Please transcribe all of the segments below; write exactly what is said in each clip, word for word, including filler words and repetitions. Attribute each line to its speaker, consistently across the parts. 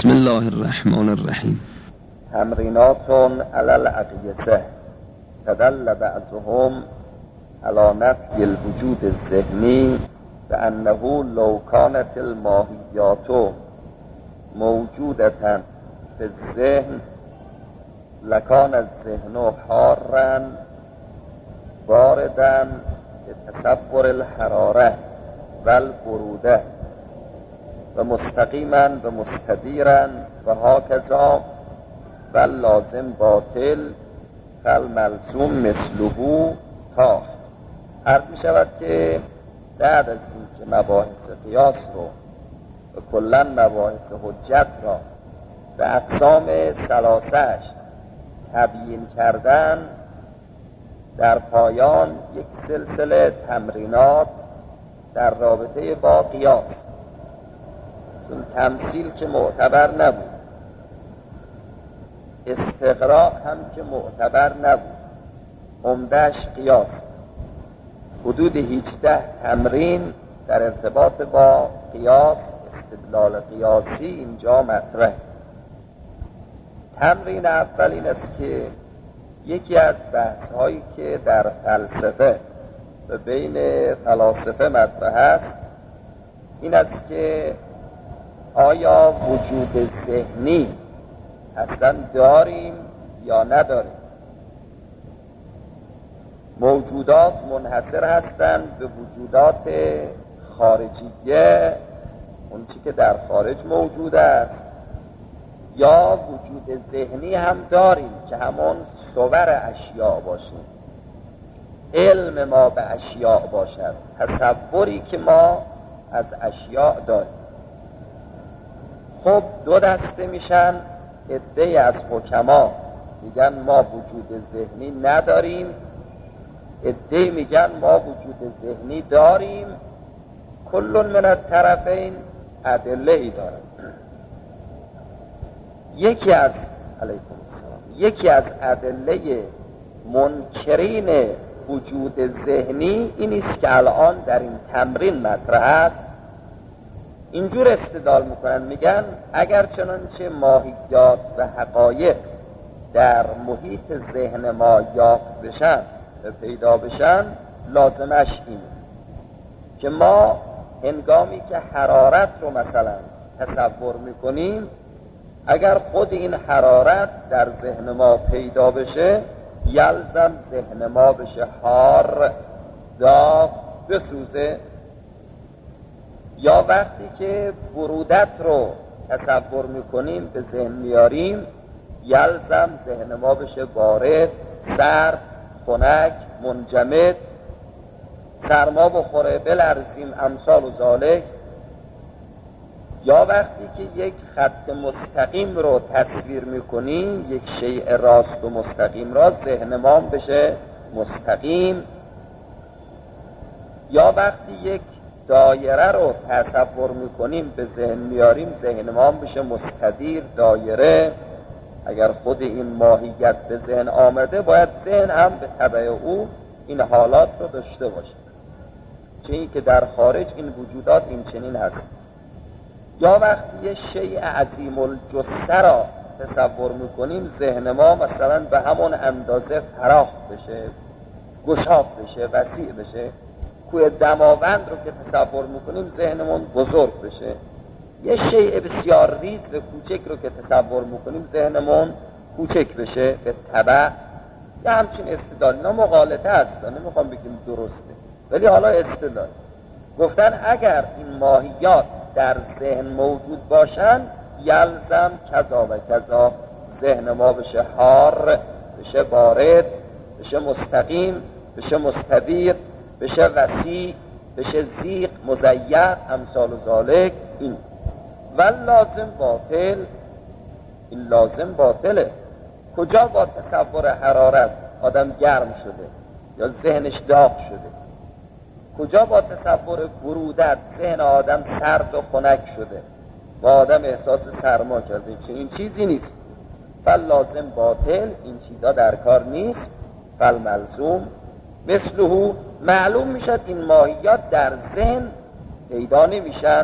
Speaker 1: بسم الله الرحمن الرحیم.
Speaker 2: تمرینات علی العقیسه تدل بعضهم علی نفی الوجود الذهنی بأنه لو كانت الماهیات موجودة في الذهن لكان الذهن حارا باردا بتصور الحرارة والبرودة ومستقيما ومستديرا وهكذا واللازم باطل فالملزوم مثله تا. عرض می شود که بعد از این که مباحث قیاس رو و کلا مباحث حجت را به اقسام ثلاثه‌اش تبیین کردن، در پایان یک سلسله تمرینات در رابطه با قیاس، چون تمثیل که معتبر نبود، استقراء هم که معتبر نبود، عمده‌اش قیاس، حدود هجده تمرین در ارتباط با قیاس، استدلال قیاسی اینجا مطرح. تمرین اول این است که یکی از بحث هایی که در فلسفه و بین فلاسفه مطرح است این است که آیا وجود ذهنی اصلا داریم یا نداریم؟ موجودات منحصر هستند به وجودات خارجیه، اون چی که در خارج موجود است، یا وجود ذهنی هم داریم که همون صور اشیاء باشیم، علم ما به اشیاء باشد، تصوری که ما از اشیاء داریم. خب دو دسته میشن. عده‌ای از حکما میگن ما وجود ذهنی نداریم، عده‌ای میگن ما وجود ذهنی داریم. کل من الطرفین ادله ای داره. یکی از علیکم السلام یکی از ادله منکرین وجود ذهنی این است که الان در این تمرین مطرح است. اینجور استدلال میکنن، میگن اگر چنانچه ماهیات و حقایق در محیط ذهن ما یافت بشن و پیدا بشن، لازمش اینه که ما هنگامی که حرارت رو مثلا تصور میکنیم، اگر خود این حرارت در ذهن ما پیدا بشه، یلزم ذهن ما بشه حار، داغ، بسوزه. یا وقتی که برودت رو تصور میکنیم به ذهن میاریم، یلزم ذهن ما بشه بارد، سرد، خنک، منجمد، سرما بخوره، بلرزیم، امثال و ذالک. یا وقتی که یک خط مستقیم رو تصویر میکنیم، یک شیء راست و مستقیم را، ذهن ما بشه مستقیم. یا وقتی یک دایره رو تصور میکنیم به ذهن میاریم، ذهن ما بشه مستدیر، دایره. اگر خود این ماهیت به ذهن آمده، باید ذهن هم به تبع او این حالات رو داشته باشه، چه این که در خارج این وجودات این چنین هست. یا وقتی یه شیء عظیم الجثه را تصور میکنیم، ذهن ما مثلا به همون اندازه فراخ بشه، گشاد بشه، وسیع بشه. کوه دماوند رو که تصور میکنیم، ذهنمون بزرگ بشه. یه شیء بسیار ریز و کوچک رو که تصور میکنیم، ذهنمون کوچک بشه به تبع. یه همچین استدلال، اینا مغالطه هست، نمیخوام بگیم درسته، ولی حالا استدلال گفتن اگر این ماهیات در ذهن موجود باشن، یلزم کذا و کذا، ذهن ما بشه حار، بشه بارد، بشه مستقیم، بشه مستدیر، بشه وسیع، بشه زیق، مزیق، امثال و ذالک. این و لازم باطل. این لازم باطله. کجا با تصور حرارت آدم گرم شده یا ذهنش داغ شده؟ کجا با تصور برودت ذهن آدم سرد و خنک شده و آدم احساس سرما کرده؟ چنین چیزی نیست. فلازم باطل، این چیزا در کار نیست. فالملزوم مثله، معلوم میشد این ماهیات در ذهن پیدا نمیشن،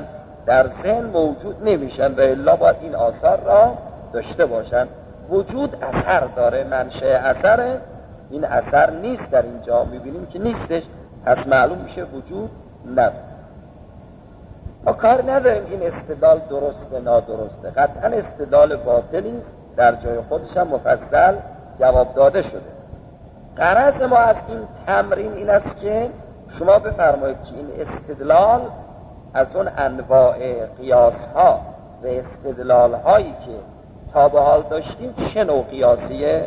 Speaker 2: در ذهن موجود نمیشن و الا باید این آثار را داشته باشن. وجود اثر داره، منشأ اثره، این اثر نیست در اینجا، میبینیم که نیستش، پس معلوم میشه وجود نداره. ما کار نداریم این استدلال درسته نادرسته، قطعا استدلال باطلی است، در جای خودش هم مفصل جواب داده شده. غرض ما از این تمرین این است که شما بفرمایید که این استدلال از اون انواع قیاس ها و استدلال هایی که تا به حال داشتیم چه نوع قیاسیه؟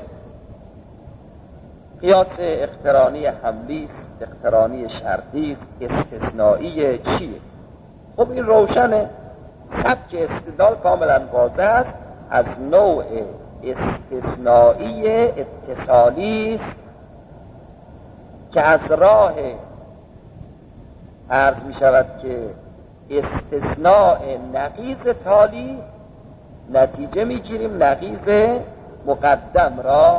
Speaker 2: قیاس اقترانی حملی است، اقترانی شرطی است، استثنایی چیه؟ خب این روشنه، سبک استدلال کاملا واضح است، از نوع استثنایی اتصالی است که از راه عرض می شود که استثناء نقیض تالی نتیجه می گیریم نقیض مقدم را.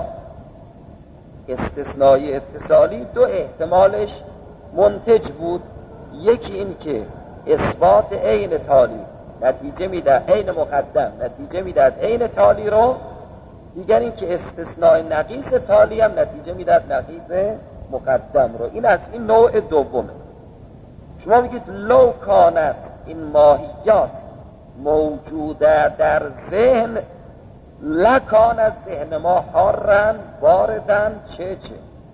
Speaker 2: استثنای اتصالی دو احتمالش منتج بود، یکی این که اثبات عین تالی نتیجه میدهد، عین مقدم نتیجه میدهد عین تالی رو، دیگر این که استثناء نقیض تالی هم نتیجه میدهد نقیض مقدم رو. این از این نوع دومه. شما میگید لو کانت این ماهیات موجوده در ذهن لکان از ذهن ما حارن باردن چه چه.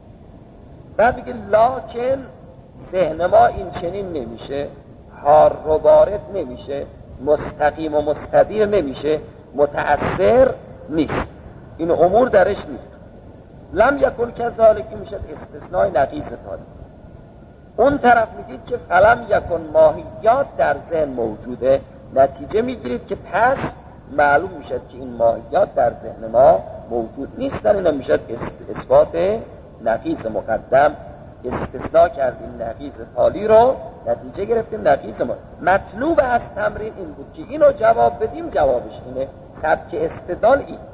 Speaker 2: بعد میگه لکن ذهن ما این چنین نمیشه، حار و بارد نمیشه، مستقیم و مستدیر نمیشه، متأثر نیست، این امور درش نیست. لم یکن کذالک میشه استثناء نقیض تالی. اون طرف میگید که فلم یکن ماهیات در ذهن موجوده، نتیجه میگیرید که پس معلوم میشد که این ماهیات در ذهن ما موجود نیستن، این میشد اثبات نقیض مقدم. استثناء کردیم نقیض تالی رو، نتیجه گرفتیم نقیض ما. مطلوب از تمرین این بود که اینو جواب بدیم، جوابش اینه، سبک استدلال این.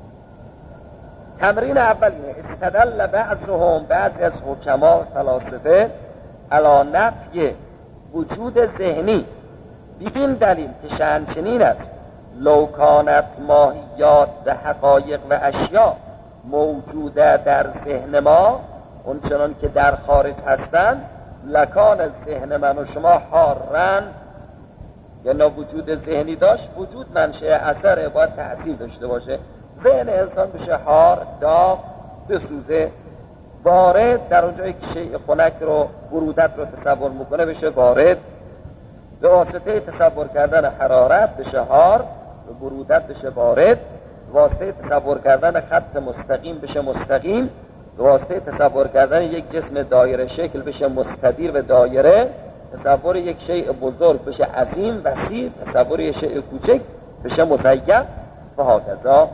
Speaker 2: تمرین اول اینه، استدل بعضهم، بعضی از حکما و فلاسفه، علی نفی وجود ذهنی بی این دلیل که شأن چنین است، لو کانت ماهیات و حقایق و اشیاء موجوده در ذهن ما اون چنان که در خارج هستند، لکان از ذهن من و شما حارن، یعنی وجود ذهنی داشت، وجود منشأ اثره، باید تأثیر داشته باشه. ذهن انسان بشه حار، داغ، بسوزه، بارد، در اونجایی که شیء خنک رو، برودت رو تصور میکنه بشه بارد، به واسطه تصور کردن حرارت بشه حار، به برودت بشه بارد، به واسطه تصور کردن خط مستقیم بشه مستقیم، به واسطه تصور کردن یک جسم دایره شکل بشه مستدیر و دایره، تصور یک شیء بزرگ بشه عظیم وسیع، تصور یک شیء کوچک بشه مضیق و هکذا.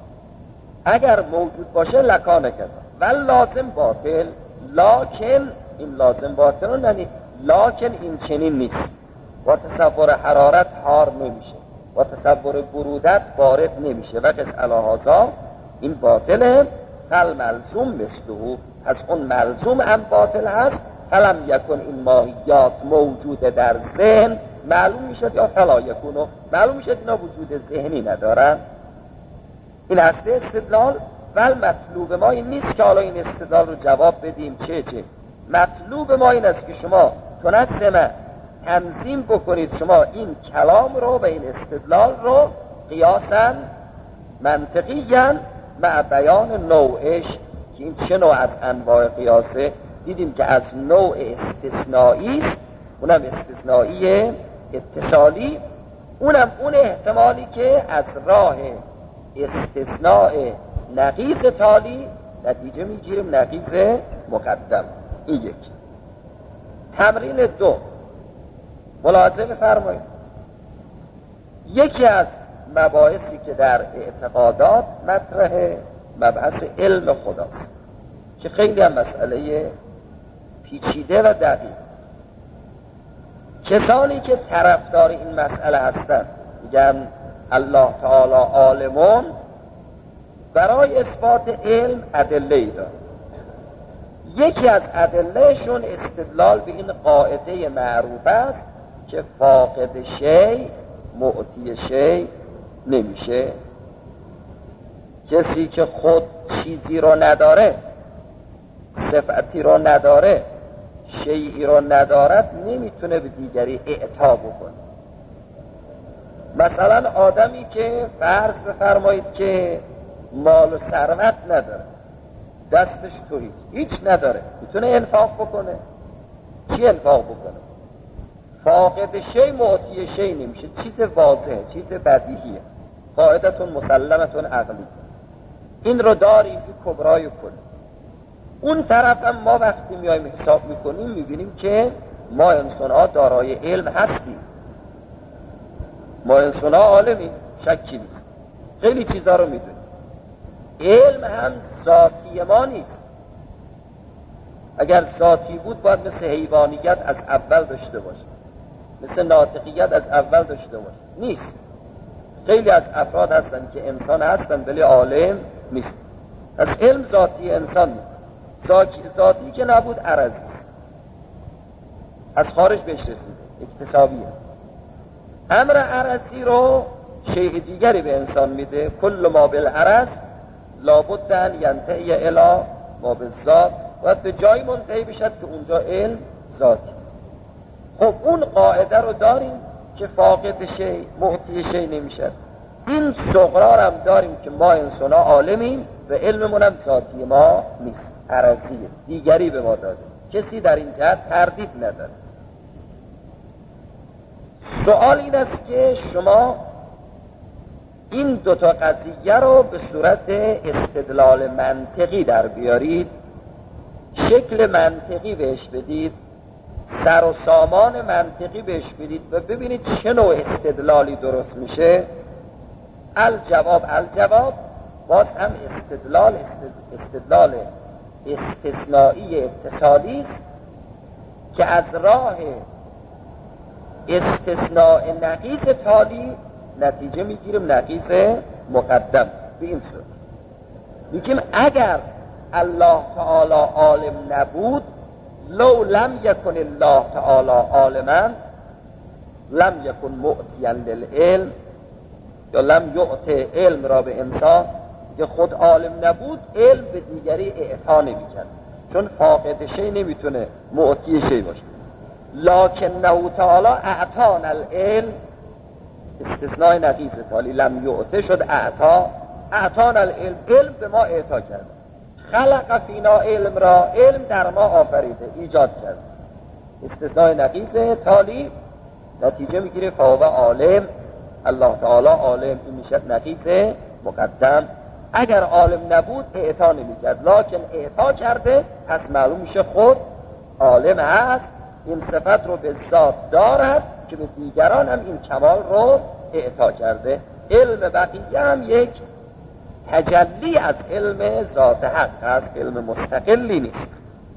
Speaker 2: اگر موجود باشه لکان کذا و لازم باطل، لکن این لازم باطل ننی، لکن این چنین نیست. با تصور حرارت حار نمیشه، با تصور برودت بارد نمیشه و قص الهازا این باطله. فل ملزوم مثله، از اون ملزوم هم باطل هست. فلم یکن این ماهیات موجود در ذهن، معلوم میشد یا فلا یکونو، معلوم میشد اینا وجود ذهنی ندارن. این اصل استدلال. ول مطلوب ما این نیست که حالا این استدلال رو جواب بدیم چه چه. مطلوب ما این است که شما تنظم تنظیم بکنید شما این کلام رو و این استدلال رو قیاساً منطقیاً مع بیان نوعش، که این چه نوع از انواع قیاسه. دیدیم که از نوع استثنایی است، اونم استثنایی اتصالی، اونم اون احتمالی که از راه استثناء نقیض تالی نتیجه میگیریم نقیض مقدم. این یک. تمرین دو، ملاحظه بفرمایید، یکی از مباحثی که در اعتقادات مطرحه مبحث علم خداست که خیلی هم مسئله پیچیده و دقیق. کسانی که طرفدار این مسئله هستند میگن الله تعالی عالمون، برای اثبات علم ادله‌ای داره. یکی از ادلهشون استدلال به این قاعده معروف است که فاقد شی معطی شی نمیشه. کسی که خود چیزی رو نداره، صفتی رو نداره، شیئی رو ندارد، نمیتونه به دیگری اعطا بکنه. مثلا آدمی که فرض بفرمایید که مال و ثروت نداره، دستش تو هیچ هیچ نداره، میتونه انفاق بکنه؟ چی انفاق بکنه؟ فاقد شی معطی شی نمیشه. چیز واضحه، چیز بدیهیه، قاعدتون مسلمتون عقلی. این رو داریم، این کبرای کل. اون طرف هم ما وقتی میایم حساب میکنیم میبینیم که ما انسان ها دارای علم هستیم، ما انسان ها عالمیم، شکی نیست، خیلی چیزا رو میدونیم. علم هم ذاتی ما نیست. اگر ذاتی بود باید مثل حیوانیت از اول داشته باشه، مثل ناطقیت از اول داشته باشه. نیست. خیلی از افراد هستن که انسان هستن ولی عالم نیست. از علم ذاتی انسان نیست. ذاتی که نبود عرضی است، از خارج بهش رسیده، اکتسابیه. امر عرضی رو شیء دیگری به انسان میده. کل ما بالعرض لابد ان ینتهی الی ما بالذات، باید به جای منتهی بشد که اونجا علم ذاتی. خب اون قاعده رو داریم که فاقد شی معطی شی نمیشد. این صغرا هم داریم که ما انسان ها عالمیم و علممون هم ذاتی ما نیست، عرضیه، دیگری به ما داده. کسی در این جهت تردید نداره. سوال این است که شما این دوتا قضیه رو به صورت استدلال منطقی در بیارید، شکل منطقی بهش بدید، سر و سامان منطقی بهش بدید و ببینید چه نوع استدلالی درست میشه. الجواب الجواب باز هم استدلال استدلال استثنایی اتصالی است که از راه استثناء نقیض تالی نتیجه میگیریم نقیض مقدم. به این صورت میگیم اگر الله تعالی عالم نبود، لو لم یکن الله تعالی عالما لم یکن معطیا للعلم، یا لم یعط علم را به انسان، که خود عالم نبود علم به دیگری اعطا نمی‌کرد، چون فاقد شی نمیتونه معطی شی باشه. لکنه تعالی اعطانا العلم، استثناء نقیض تالی، لم یعطه شد اعطا، اعطانا العلم، علم به ما اعطا کرد. خلق فینا علم را، علم در ما آفریده، ایجاد کرد. استثناء نقیض تالی نتیجه میگیره فهو عالم، الله تعالی عالم، این میشه نقیض مقدم. اگر عالم نبود اعطا نمیکرد، لکن اعطا کرده، پس معلوم میشه خود عالم هست، این صفت رو به ذات دارد که به دیگران هم این کمال رو اعطا کرده. علم بقیه هم یک تجلی از علم ذات حق است، علم مستقلی نیست.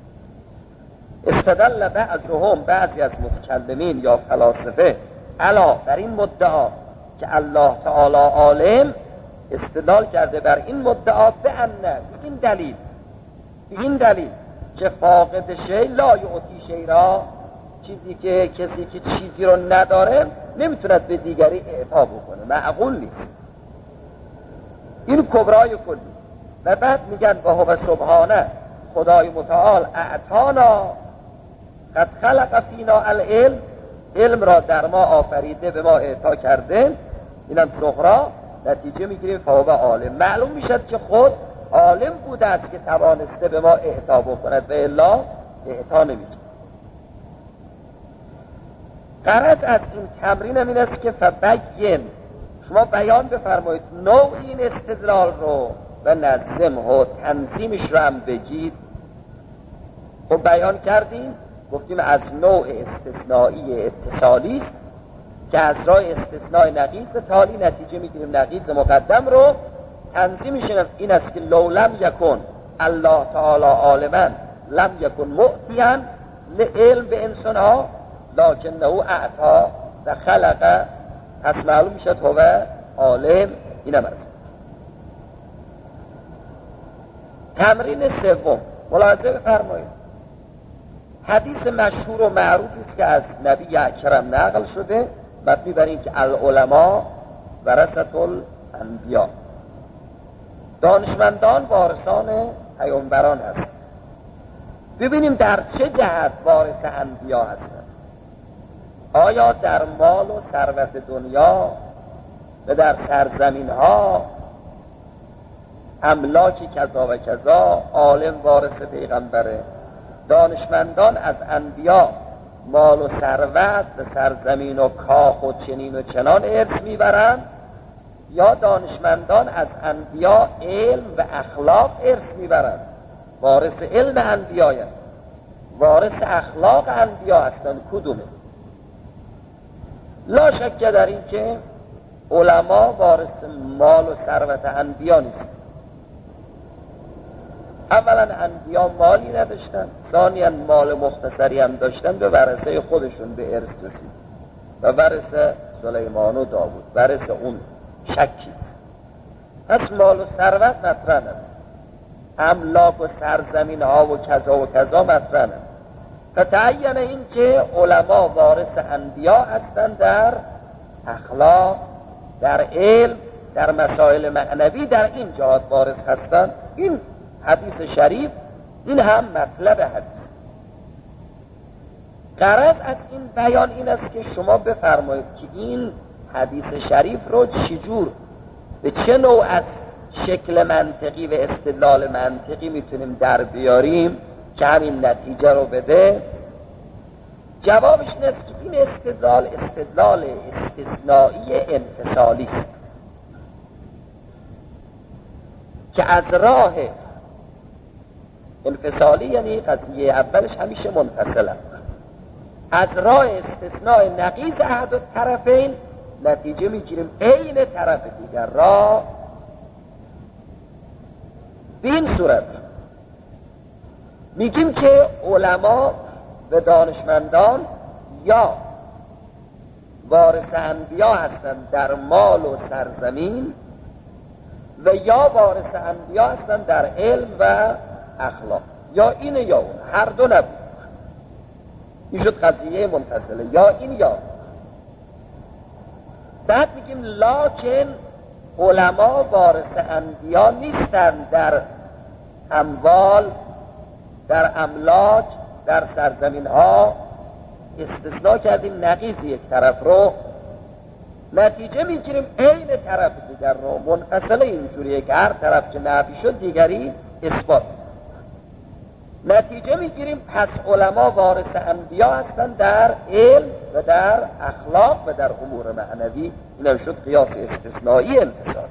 Speaker 2: استدل بعضهم، بعضی از متکلمین یا فلاسفه، علا بر این مدعا که الله تعالی عالم، استدلال کرده بر این مدعا به انه، به این دلیل، به این دلیل که فاقد شی لا یعطی شی را، چیزی که کسی که چیزی رو نداره نمیتوند به دیگری اعطا بکنه، معقول نیست. این کبرای کلی. و بعد میگن و هو سبحانه، خدای متعال اعطانا قد خلق فینا العلم، علم را در ما آفریده، به ما اعطا کرده. اینم صغرا، نتیجه میگیریم فهو عالم. معلوم میشد که خود عالم بوده است که توانسته به ما اعطا بکند و الا اعطا نمیشه. غرض از این تمرین هم این است که فبین، شما بیان بفرمایید نوع این استدلال رو و نظم و تنظیمش رو هم بگید. خب بیان کردیم، گفتیم از نوع استثنایی اتصالی است که از راه استثناء نقیض تالی نتیجه میگیریم نقیض مقدم رو. تنظیمش این است که لو لم یکن الله تعالی عالما لم یکن معطیا لعلم به انسان ها، لکنه اعطا و خلق، پس معلوم میشد هو عالم. اینم از تمرین سوم. ملاحظه بفرمایید، حدیث مشهور و معروفی است که از نبی اکرم نقل شده، مبنی بر این که العلماء ورثة الانبیاء، دانشمندان وارثان پیامبران هستند. ببینیم در چه جهت وارث انبیا هستند. آیا در مال و ثروت دنیا و در سرزمین ها، املاکی کذا و کذا، عالم وارث پیغمبره، دانشمندان از انبیا مال و ثروت و سرزمین و کاخ و چنین و چنان ارث میبرند، یا دانشمندان از انبیا علم و اخلاق ارث میبرند؟ وارث علم انبیاء، وارث اخلاق انبیا هستند. کدومه؟ لا شک در این که علما وارث مال و ثروت انبیا نیست. اولا انبیا مالی نداشتن، ثانیا مال مختصری هم داشتن، به ورثه خودشون به ارث رسید و ورث سلیمان و داوود، ورث اون شکید. پس مال و ثروت مطرح نداره، املاک و سرزمین ها و کذا و کذا مطرح نداره. فتعین این که علما وارث انبیا هستند در اخلاق، در علم، در مسائل معنوی، در این جهات وارث هستند. این حدیث شریف، این هم مطلب حدیث. غرض از این بیان این است که شما بفرمایید که این حدیث شریف رو چجور، به چه نوع از شکل منطقی و استدلال منطقی میتونیم در بیاریم که همین نتیجه رو بده. جوابش این است که این استدلال استدلال استثنایی انفصالی است که از راه انفصالی، یعنی قضیه اولش همیشه منفصله، از راه استثناء نقیض احد الطرفین نتیجه میگیریم عین طرف دیگر را. به این صورت میگیم که علما و دانشمندان یا وارث انبیا هستند در مال و سرزمین، و یا وارث انبیا هستند در علم و اخلاق، یا این یا اون، هر دو نبود. این شد قضیه منفصله، یا این یا. بعد میگیم لکن علما وارث انبیا نیستند در اموال، در املاک، در سرزمین ها. استثناء کردیم نقیض یک طرف رو، نتیجه میگیریم عین طرف دیگر رو. منفصله اینجوریه که هر طرف که نفی شد دیگری اثبات. نتیجه میگیریم پس علما وارث انبیا هستند در علم و در اخلاق و در امور معنوی. این شد قیاس استثنایی انفصال.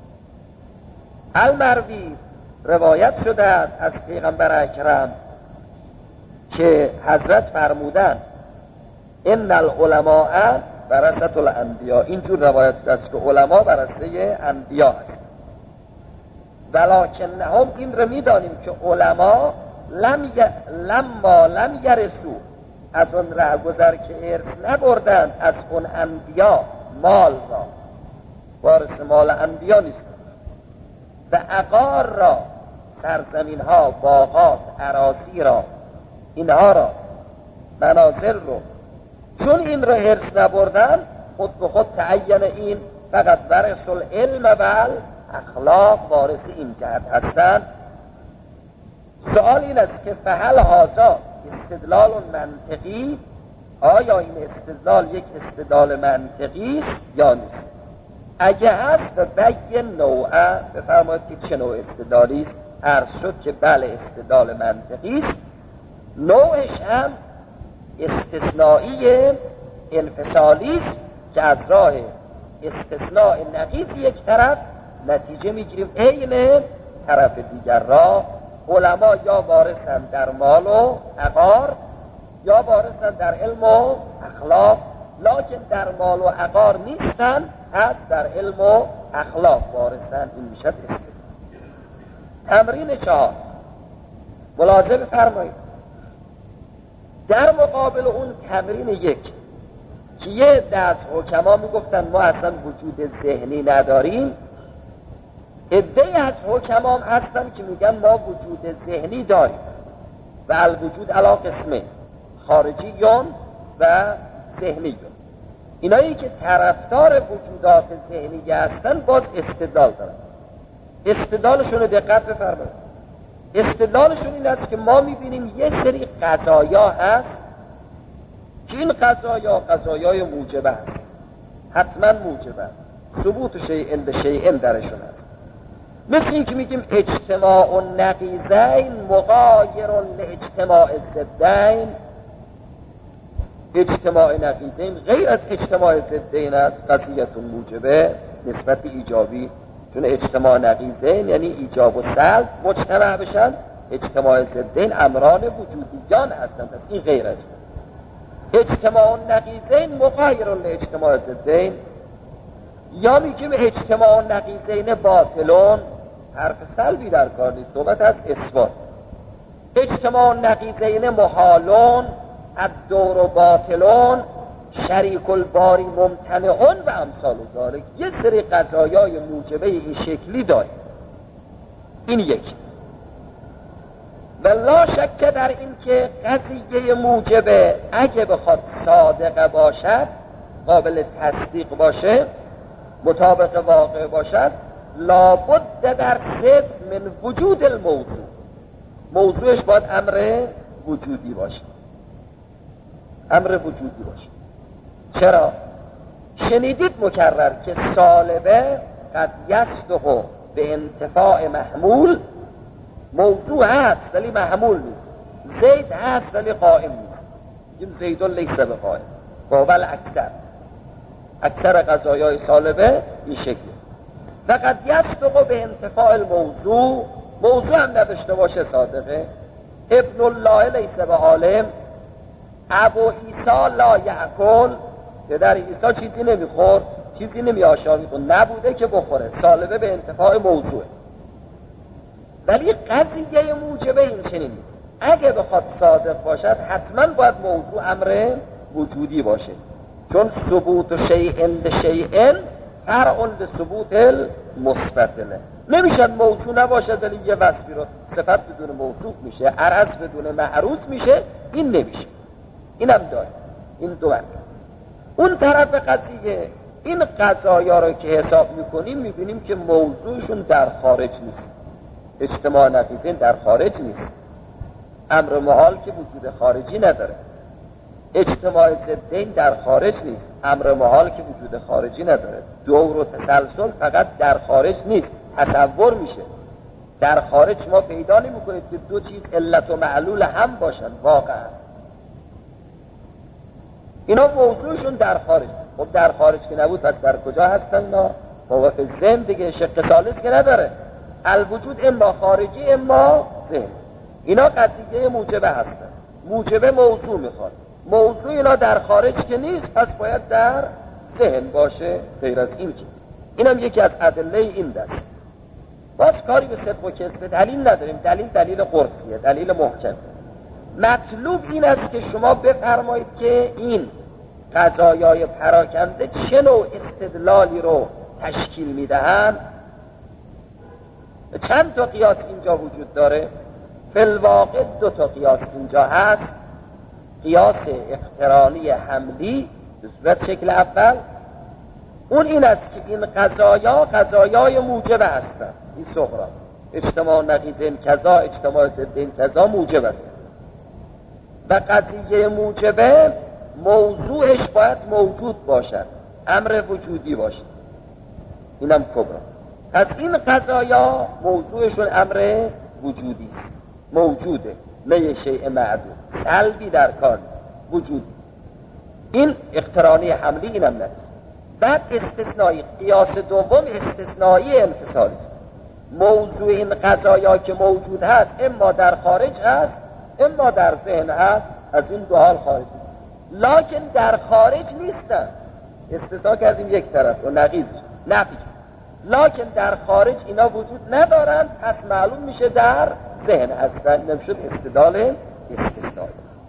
Speaker 2: المروی روایت شده است از پیغمبر اکرم که حضرت فرمودند ان العلماء ورثة الانبیاء. اینجور روایت است که علما ورثه انبیا هست. ولکنهم، این رو میدانیم که علما لم ی... لما لم یرثوا، از اون ره گذر که ارث نبردند از اون انبیا مال را، وارث مال انبیا نیست، و عقار را، سرزمین ها، باغات، اراضی را، اینها را، منازل رو، چون این را ارث نبردن، خود به خود تعین این فقط ورث العلم و اخلاق وارث این جهت هستند. سوال این است که فهل هذا استدلال منطقی، آیا این استدلال یک استدلال منطقی است یا نیست؟ اگه هست و بین نوعه، بفرمایید که چه نوع استدلالی است. عرض شد که بله استدلال منطقی است، نوعش هم استثنایی انفصالی است که از راه استثناء نقیض یک طرف نتیجه میگیریم عین طرف دیگر را. علما یا وارثند در مال و عقار، یا وارثند در علم و اخلاق، لکن در مال و عقار نیستند، پس در علم و اخلاق وارثند. این میشد استدلال. تمرین چهار، ملاحظه بفرمایید در مقابل اون تمرین یک که یه عده از حکما میگفتن ما اصلا وجود ذهنی نداریم، عده از حکما هستن که میگن ما وجود ذهنی داریم و الوجود علی قسمه. خارجیون و ذهنیون. اینایی که طرفدار وجودات ذهنی هستن باز استدلال دارن. استدلالشون رو دقت بفرمایید. استدلالشون این است که ما میبینیم یه سری قضایا هست که این قضایا قضایای موجبه هست، حتما موجبه، ثبوت شیء لشیء درشون هست. مثل این که میگیم اجتماع النقیضین مغایر لاجتماع الضدین. اجتماع نقیضین غیر از اجتماع ضدین است، قضیت موجبه نسبت ایجابی، چون اجتماع نقیضین یعنی ایجاب و سلب مجتمع بشن، اجتماع ضدین امران وجودیان هستند، پس این غیر از اجتماع نقیضین مغایر لاجتماع ضدین. یا میگیم اجتماع نقیضین باطلون، حرف سلبی در کار نیست، صحبت از اثبات. اجتماع نقیضین محالون، الدور باطلون، شریک الباری ممتنعون و امثال ذالک. یه سری قضایای موجبه این شکلی داریم. این یکی. و لا شک در این که قضیه موجبه اگه بخواد صادقه باشد، قابل تصدیق باشه، مطابق واقع باشد، لابد در صدق من وجود الموضوع. موضوعش باید امر وجودی باشه، امر وجودی باشه. چرا؟ شنیدید مکرر که سالبه قد یصدق به انتفاع محمول. موضوع هست ولی محمول نیست. زید هست ولی قائم نیست. میگیم زیدون لیس به قائم. باول اکثر اکثر قضایای سالبه این شکلی. و قد یصدق به انتفاع الموضوع. موضوع هم نداشته باشه صادقه. ابن الله لیس به عالم. ابو عیسی لا یأکل، پدر عیسی چیزی نمیخور، چیزی نمی آشامی کن، نبوده که بخوره، سالبه به انتفاع موضوع. ولی قضیه موجبه این چنین نیست. اگه بخواد صادق باشد حتما باید موضوع امر وجودی باشه، چون ثبوت شیء لشیء فرع لثبوت المثبت. نمیشد موضوع نباشد ولی یه وصفی رو صفت بدون موصوف میشه، عرض بدون معروض میشه، این نمیشه. اینم داره. این دو وقت. اون طرف قضیه این قضایا رو که حساب میکنیم میبینیم که موضوعشون در خارج نیست. اجتماع نقیضین در خارج نیست. امر محال که وجود خارجی نداره. اجتماع ضدین در خارج نیست. امر محال که وجود خارجی نداره. دور و تسلسل فقط در خارج نیست، تصور میشه. در خارج شما پیدا نمیکنید که دو چیز علت و معلول هم باشن واقعا. اینا موضوعشون در خارج. خب در خارج که نبود پس در کجا هستن؟ نا موقع ذهن دیگه شق ثالث که نداره. الوجود اما خارجی اما ذهن. اینا قضیه موجبه هستن. موجبه موضوع میخواد. موضوع اینا در خارج که نیست، پس باید در ذهن باشه. غیر از این چیز. اینم یکی از ادله این دست. باز کاری به صدق و کذب دلیل نداریم. دلیل دلیل قرصیه، دلیل محکم. مطلوب این است که شما بفرمایید که این قضایای پراکنده چه نوع استدلالی رو تشکیل میدهند. چند تا قیاس اینجا وجود داره. فی الواقع دو تا قیاس اینجا هست. قیاس اقترانی حملی به صورت شکل اول، اون این است که این قضایا قضایای موجبه هستند. این صغرا اجتماع نقیضین کذا، اجتماع ضدین کذا موجبه است. و قضیه موجبه موضوعش باید موجود باشد، امر وجودی باشد. اینم کبرا. پس این قضایا موضوعشون امر وجودی است، موجوده، نه یک شیء معدوم، سلبی در کار نیست، وجودی. این اقترانی حملی اینم نیست. بعد استثنایی، قیاس دوم استثنایی انفصالی است. موضوع این قضایا که موجود هست اما در خارج هست اما در ذهن هست، از این دو حال خارج است. لکن در خارج نیستن. استثناء کردیم یک طرف و نقیض نفی. لکن در خارج اینا وجود ندارن، پس معلوم میشه در ذهن هستن. نمیشد استدلال استثنایی.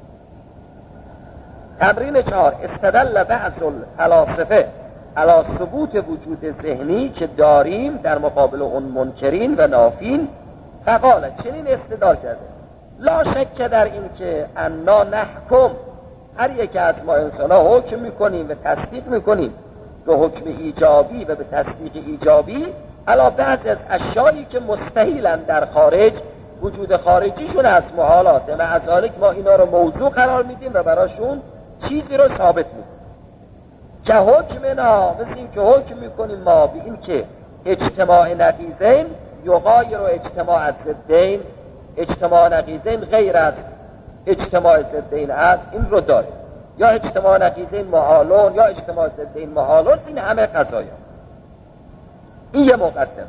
Speaker 2: تمرین چهار. استدل بعض الفلاسفه علی ثبوت وجود ذهنی که داریم در مقابل اون منکرین و نافین. فقال، چنین استدلال کرده: لا شک در این که انا نحکم، هر یک از ما انسان ها حکم میکنیم و تصدیق میکنیم به حکم ایجابی و به تصدیق ایجابی علا بعض از اشیایی که مستحیلن در خارج، وجود خارجیشون از محالاته و از ذالک ما اینا رو موضوع قرار میدیم و براشون چیزی رو ثابت میکنیم. که حکمنا، مثل این که حکم میکنیم ما به این که اجتماع نقیضین یغایر و اجتماع ضدین، اجتماع نقیضین غیر از اجتماع ضدین است، این رو داره، یا اجتماع نقیضین محالون یا اجتماع ضدین محالون، این همه قضایا. این یه مقدمه.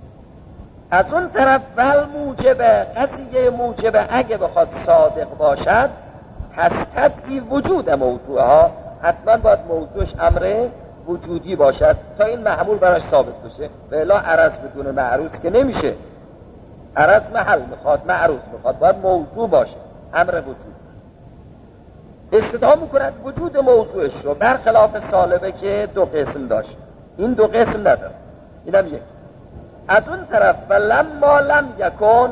Speaker 2: از اون طرف ول موجبه، قضیه موجبه اگه بخواد صادق باشد تستدعی وجود موضوع ها، حتما باید موضوعش امر وجودی باشد تا این محمول براش ثابت بشه، و الا عرض بدون معروض که نمیشه. عرض محل میخواد، معروض میخواد، باید موضوع باشه، امر وجود. استدعا میکند وجود موضوعش رو، برخلاف سالبه که دو قسم داشت، این دو قسم نداره، اینم یک. از اون طرف و لما لم یکن،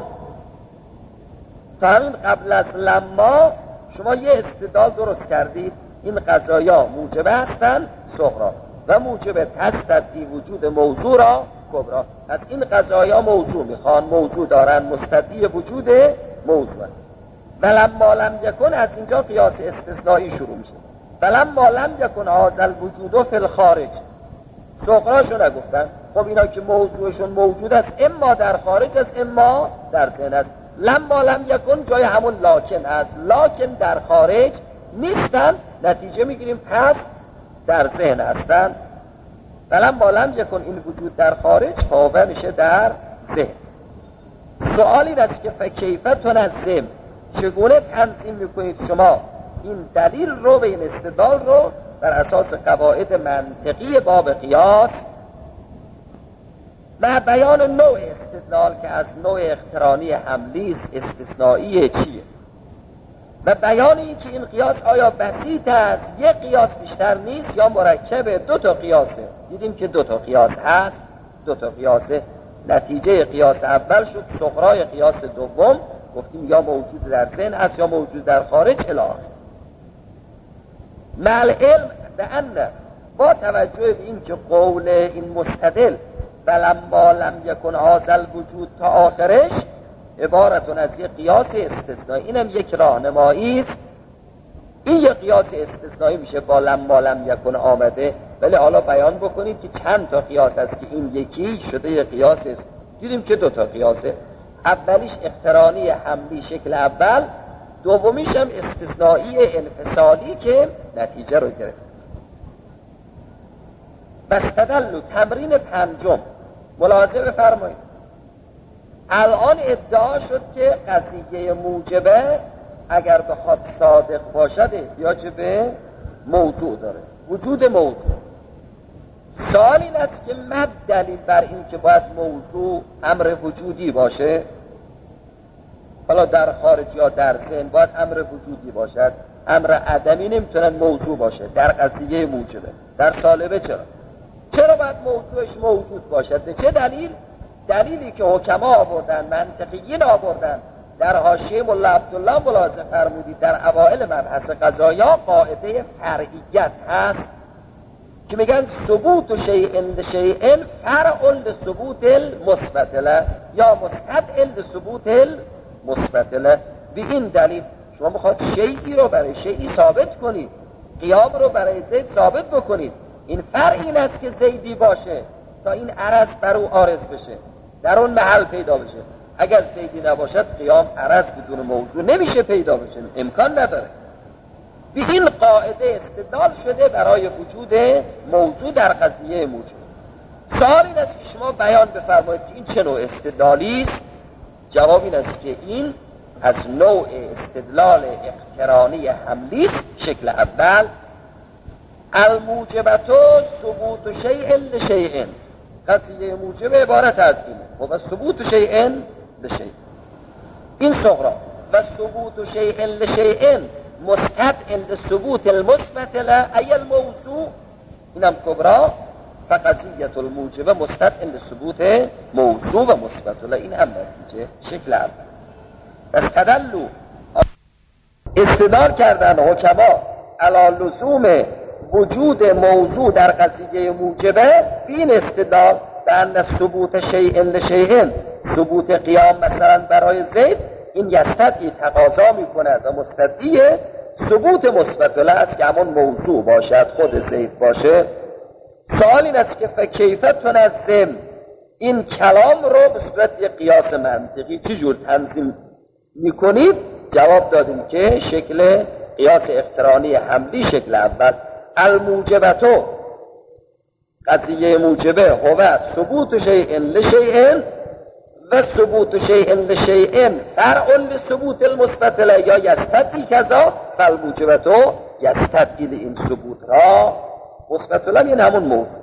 Speaker 2: تا همین قبل از لما شما یه استدلال درست کردید، این قضایا موجبه هستن صغرا و موجبه تستدعی وجود موضوع را کبرا. از این قضایا موضوع میخوان، موضوع دارن، مستدعی وجود موضوع. ولما لم یکن، از اینجا قیاس استثنایی شروع میشه. ولما لم یکن هذا الوجود فی الخارج، صغراشو نگفتن، خب اینا که موضوعشون موجود است، اما در خارج است اما در ذهن است. لما لم یکن جای همون لاکن است، لاکن در خارج نیستن، نتیجه میگیریم پس در ذهن هستن. ولما لم یکن، این وجود در خارج فاوه میشه در ذهن. سؤال این است که فکیفه تنظم، چگونه تنظیم میکنید شما این دلیل رو و این استدلال رو بر اساس قواعد منطقی باب قیاس و بیان نوع استدلال که از نوع اقترانی حملی استثنایی چیه، و بیان این که این قیاس آیا بسیط است، یک قیاس بیشتر نیست، یا مرکب دو تا قیاسه. دیدیم که دو تا قیاس هست، دو تا قیاسه. نتیجه قیاس اول شد صغرای قیاس دوم، گفتیم یا موجود در ذهن است یا موجود در خارج الی آخر. مع العلم بأن، با توجه به این که قول این مستدل ولما لم یکن هذا الوجود تا آخرش عبارتون از یک قیاس استثنایی، اینم یک راهنمایی است. این یک قیاس استثنایی میشه با لما لم یکن آمده، ولی حالا بیان بکنید که چند تا قیاس است که این یکی شده یک قیاس است. دیدیم که دو تا قیاسه، اولیش اقترانی حملی شکل اول، دومیش هم استثنایی انفصالی که نتیجه رو گرفت. بستدلو، تمرین پنجم، ملاحظه بفرمایید. الان ادعا شد که قضیه موجبه اگر بخواد صادق باشد احتیاج به موضوع داره، وجود موضوع. سوال این است که مد دلیل بر این که باید موضوع امر وجودی باشه، حالا در خارج یا در ذهن باید امر وجودی باشد، امر عدمی نمیتونن موضوع باشه در قضیه موجبه. در سالبه چرا؟ چرا باید موضوعش موجود باشد؟ به چه دلیل؟ دلیلی که حکما آوردن، منطقیین آوردن، در حاشیه مولا عبدالله ملاحظه فرمودید در اوائل مبحث قضایا قاعده فرعیت هست که میگن ثبوت و شیء لشیء فرع لثبوت المثبت له یا مستدعی لثبوت المثبت له. به این دلیل شما بخواد شیئی رو برای شیئی ثابت کنید، قیام رو برای زید ثابت بکنید، این فرع این است که زیدی باشه تا این عرض بر او عارض بشه، در اون محل پیدا بشه. اگر زیدی نباشد قیام عرض بدون موضوع نمیشه پیدا بشه، امکان نداره. به این قاعده استدلال شده برای وجود موضوع در قضیه موجود. سوال این است که شما بیان بفرمایید که این چه نوع استدلالی است. جواب این است که این از نوع استدلال اقترانی حملی است. شکل اول الموجبتو ثبوت شیء لشیء، قضیه موجب عبارت از اینه و ثبوت شیء لشیء، این صغرا، و ثبوت شیء لشیء مستدعی لثبوت المثبت له ای الموضوع، اینم کبرا، فقضیه الموجبه مستدعی لثبوت موضوع و مثبت له، این هم نتیجه شکل اول. استدلوا استدلال کردن حکما علی لزوم وجود موضوع در قضیه موجبه، بین استدلال به ان ثبوت شیء لشیء، ثبوت قیام مثلا برای زید، این یستدعی تقاضا میکند و مستدعی ثبوت مثبت له است که همون موضوع باشد، خود زید باشه. سوال این است که فکیف تنظم این کلام رو به صورت یک قیاس منطقی چجور تنظیم میکنید؟ جواب دادیم که شکل قیاس اقترانی حملی شکل اول، الموجبتو قضیه موجبه هو ثبوت شیء لشیء و ثبوت شیء لشیء فرع لثبوت المثبت له یا یستدعی کذا، فالموجبتو یستدعی این ثبوت را مثبت له، یعنی همون موضوع.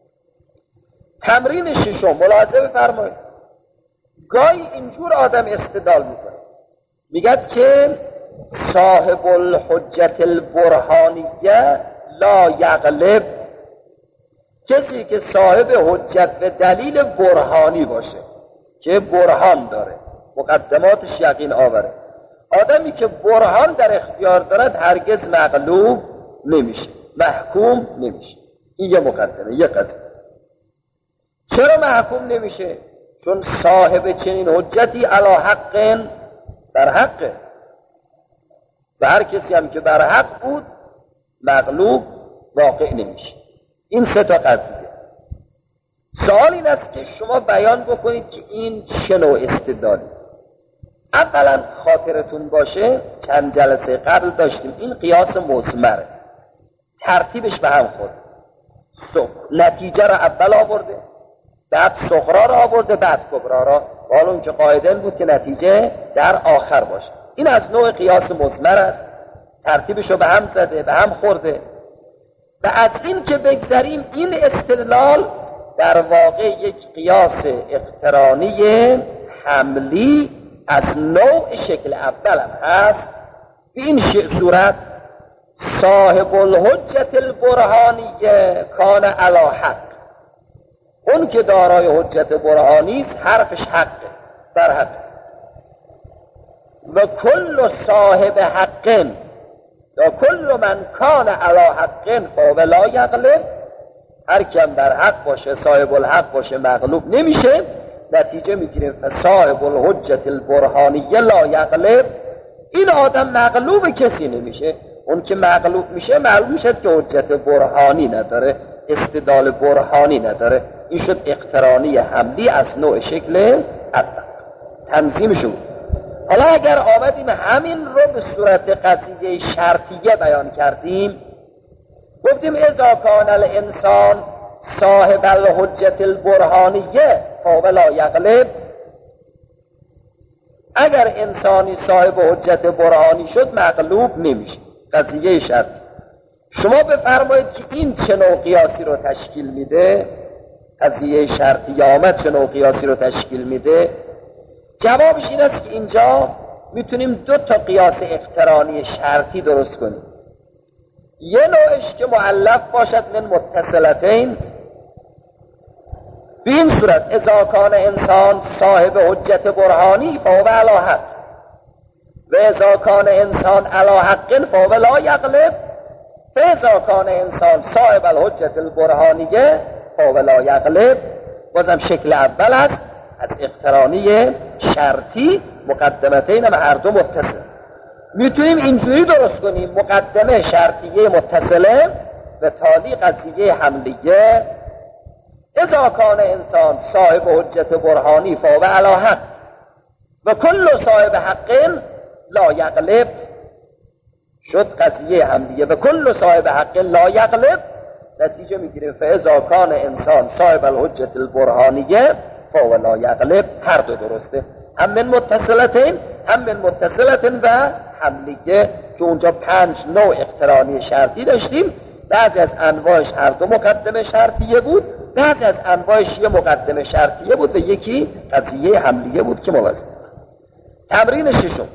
Speaker 2: تمرین ششم ملاحظه بفرمایید، گاهی اینجور آدم استدلال میکنه، میگد که صاحب الحجت البرهانیه لا یغلب، کسی که صاحب حجت و دلیل برهانی باشه که برهان داره، مقدماتش یقین آوره، آدمی که برهان در اختیار دارد هرگز مغلوب نمیشه، محکوم نمیشه. این یه مقدمه، یه قضیه. چرا محکوم نمیشه؟ چون صاحب چنین حجتی علی حق، بر حقه، و هر کسی هم که بر حق بود مغلوب واقع نمیشه. این سه تا قضیه. سوال این است که شما بیان بکنید که این چه نوع استدلالی. اولا خاطرتون باشه چند جلسه قبل داشتیم این قیاس مضمره، ترتیبش به هم خورد، نتیجه را اول آورده، بعد صغرا را آورده، بعد کبرا را، حالا اون که قاعده بود که نتیجه در آخر باشه. این از نوع قیاس مضمر است، ترتیبش رو به هم زده، به هم خورده. و از این که بگذریم، این استدلال در واقع یک قیاس اقترانی حملی از نوع شکل اول هم هست. به این صورت صاحب الحجت البرهانیه کان علی حق، اون که دارای حجت برهانی است حرفش حقه، بر حق. و کل صاحب حق یا کل من کان علی حق فهو لا یغلب، هر کم بر حق باشه، صاحب الحق باشه، مغلوب نمیشه. نتیجه میگیریم فصاحب الحجت البرهانیه لا یغلب، این آدم مغلوب کسی نمیشه. اون که مغلوب میشه معلوم میشه که حجت برهانی نداره، استدلال برهانی نداره. این شد اقترانی حملی از نوع شکل اول، تنظیم شد. حالا اگر آمدیم همین رو به صورت قضیه شرطیه بیان کردیم، گفتیم اذا کان الانسان صاحب الحجت البرهانیه فهو لا یغلب، اگر انسانی صاحب حجت برهانی شد مغلوب نمیشه. قضیه شرطی. شما بفرمایید که این چه نوع قیاسی رو تشکیل میده؟ قضیه شرطی آمد چه نوع قیاسی رو تشکیل میده؟ جوابش این است که اینجا میتونیم دو تا قیاس اقترانی شرطی درست کنیم. یه نوعش که مؤلف باشد من متصلتین، به این صورت اذا کان انسان صاحب حجت برهانی فهو علی حق و اذا کان انسان علی حق فهو لا یغلب، فاذا کان انسان صاحب الحجت البرهانیه فهو لا یغلب. بازم شکل اول است از اقترانی شرطی، مقدمتین هم هر دو متصل. میتونیم اینجوری درست کنیم مقدمه شرطیه متصله و تالی قضیه حملیه. اذا کان انسان صاحب حجت برهانی فهو علی حق و کل صاحب حق لا یغلب، شد قضیه حملیه و کل صاحب حق لا یغلب. نتیجه میگیریم فاذا کان انسان صاحب الحجت البرهانیه فهو لا یغلب. هر دو درسته، هم من متصلتین هم من متصلتین و حملیه، که اونجا پنج نوع اقترانی شرطی داشتیم. بعضی از انواعش هر دو مقدمه شرطیه بود، بعضی از انواعش یه مقدمه شرطیه بود و یکی قضیه حملیه بود که ملاحظه. تمرین ششم،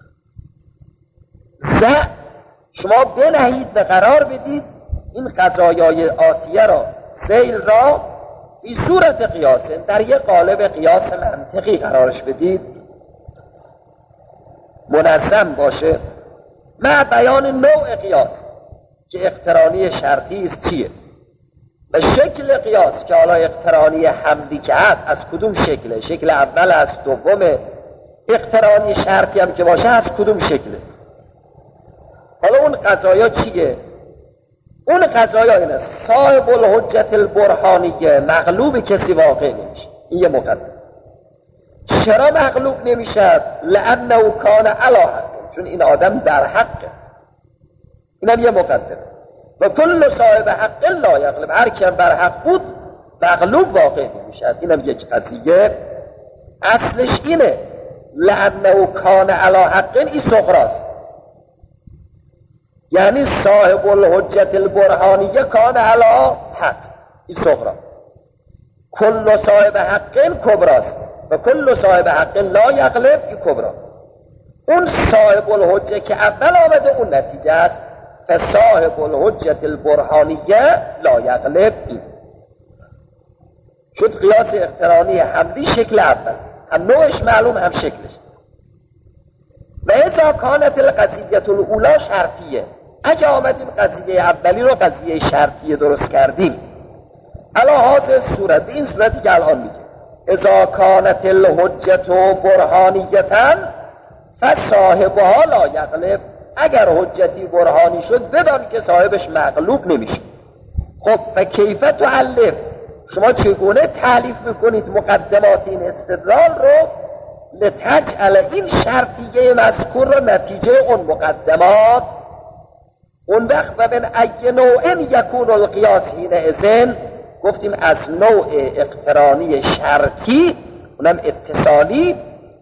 Speaker 2: ز شما بنهید و قرار بدید این قضایای آتیه را، سیل را فی صورت قیاس، در یک قالب قیاس منطقی قرارش بدید. منظم باشه، مع بیان نوع قیاس که اقترانی شرطی است چیه و شکل قیاس که حالا اقترانی حملی که هست از کدوم شکله، شکل اول از دومه، اقترانی شرطی هم که باشه از کدوم شکله. حالا اون قضایا چیه؟ اون قضایا اینه صاحب الحجت البرهانیه مغلوب کسی واقع نمیشه. این یه مقدمه. چرا مغلوب نمیشد؟ لانه کان علی حق، چون این آدم در حقه. اینم یه مقدمه. و کل صاحب حق لا یغلب، هر کی بر حق بود مغلوب واقع نمیشد. اینم یک قضیه. اصلش اینه لانه کان علی حق، این صغراست، یعنی صاحب الحجت البرهانیه کان علی حق، این صغرا. کل صاحب حق کبراست و کل صاحب حق لا یغلب، این کبرا. اون صاحب الحجه که اول آمده اون نتیجه است، فصاحب الحجت البرهانیه لا یغلب. این شد قیاس اقترانی حملی شکل اول، هم نوعش معلوم هم شکلش. و اذا کانت القضیه الاولی شرطیه، اگه آمدیم قضیه اولی رو قضیه شرطیه درست کردیم علی هذه صورت، این صورتی که الان میگه اذا کانت الحجت برهانیتا فصاحبها لا یغلب، اگر حجتی برهانی شد بدان که صاحبش مغلوب نمیشه. خب فکیف تعلف، شما چگونه تعلیف میکنید مقدمات این استدلال رو؟ لتجعل این شرطیه مذکور رو نتیجه اون مقدمات. اون وقت و من ای نوع یکون القیاس حین اذن، گفتیم از نوع اقترانی شرطی، اونم اتصالی،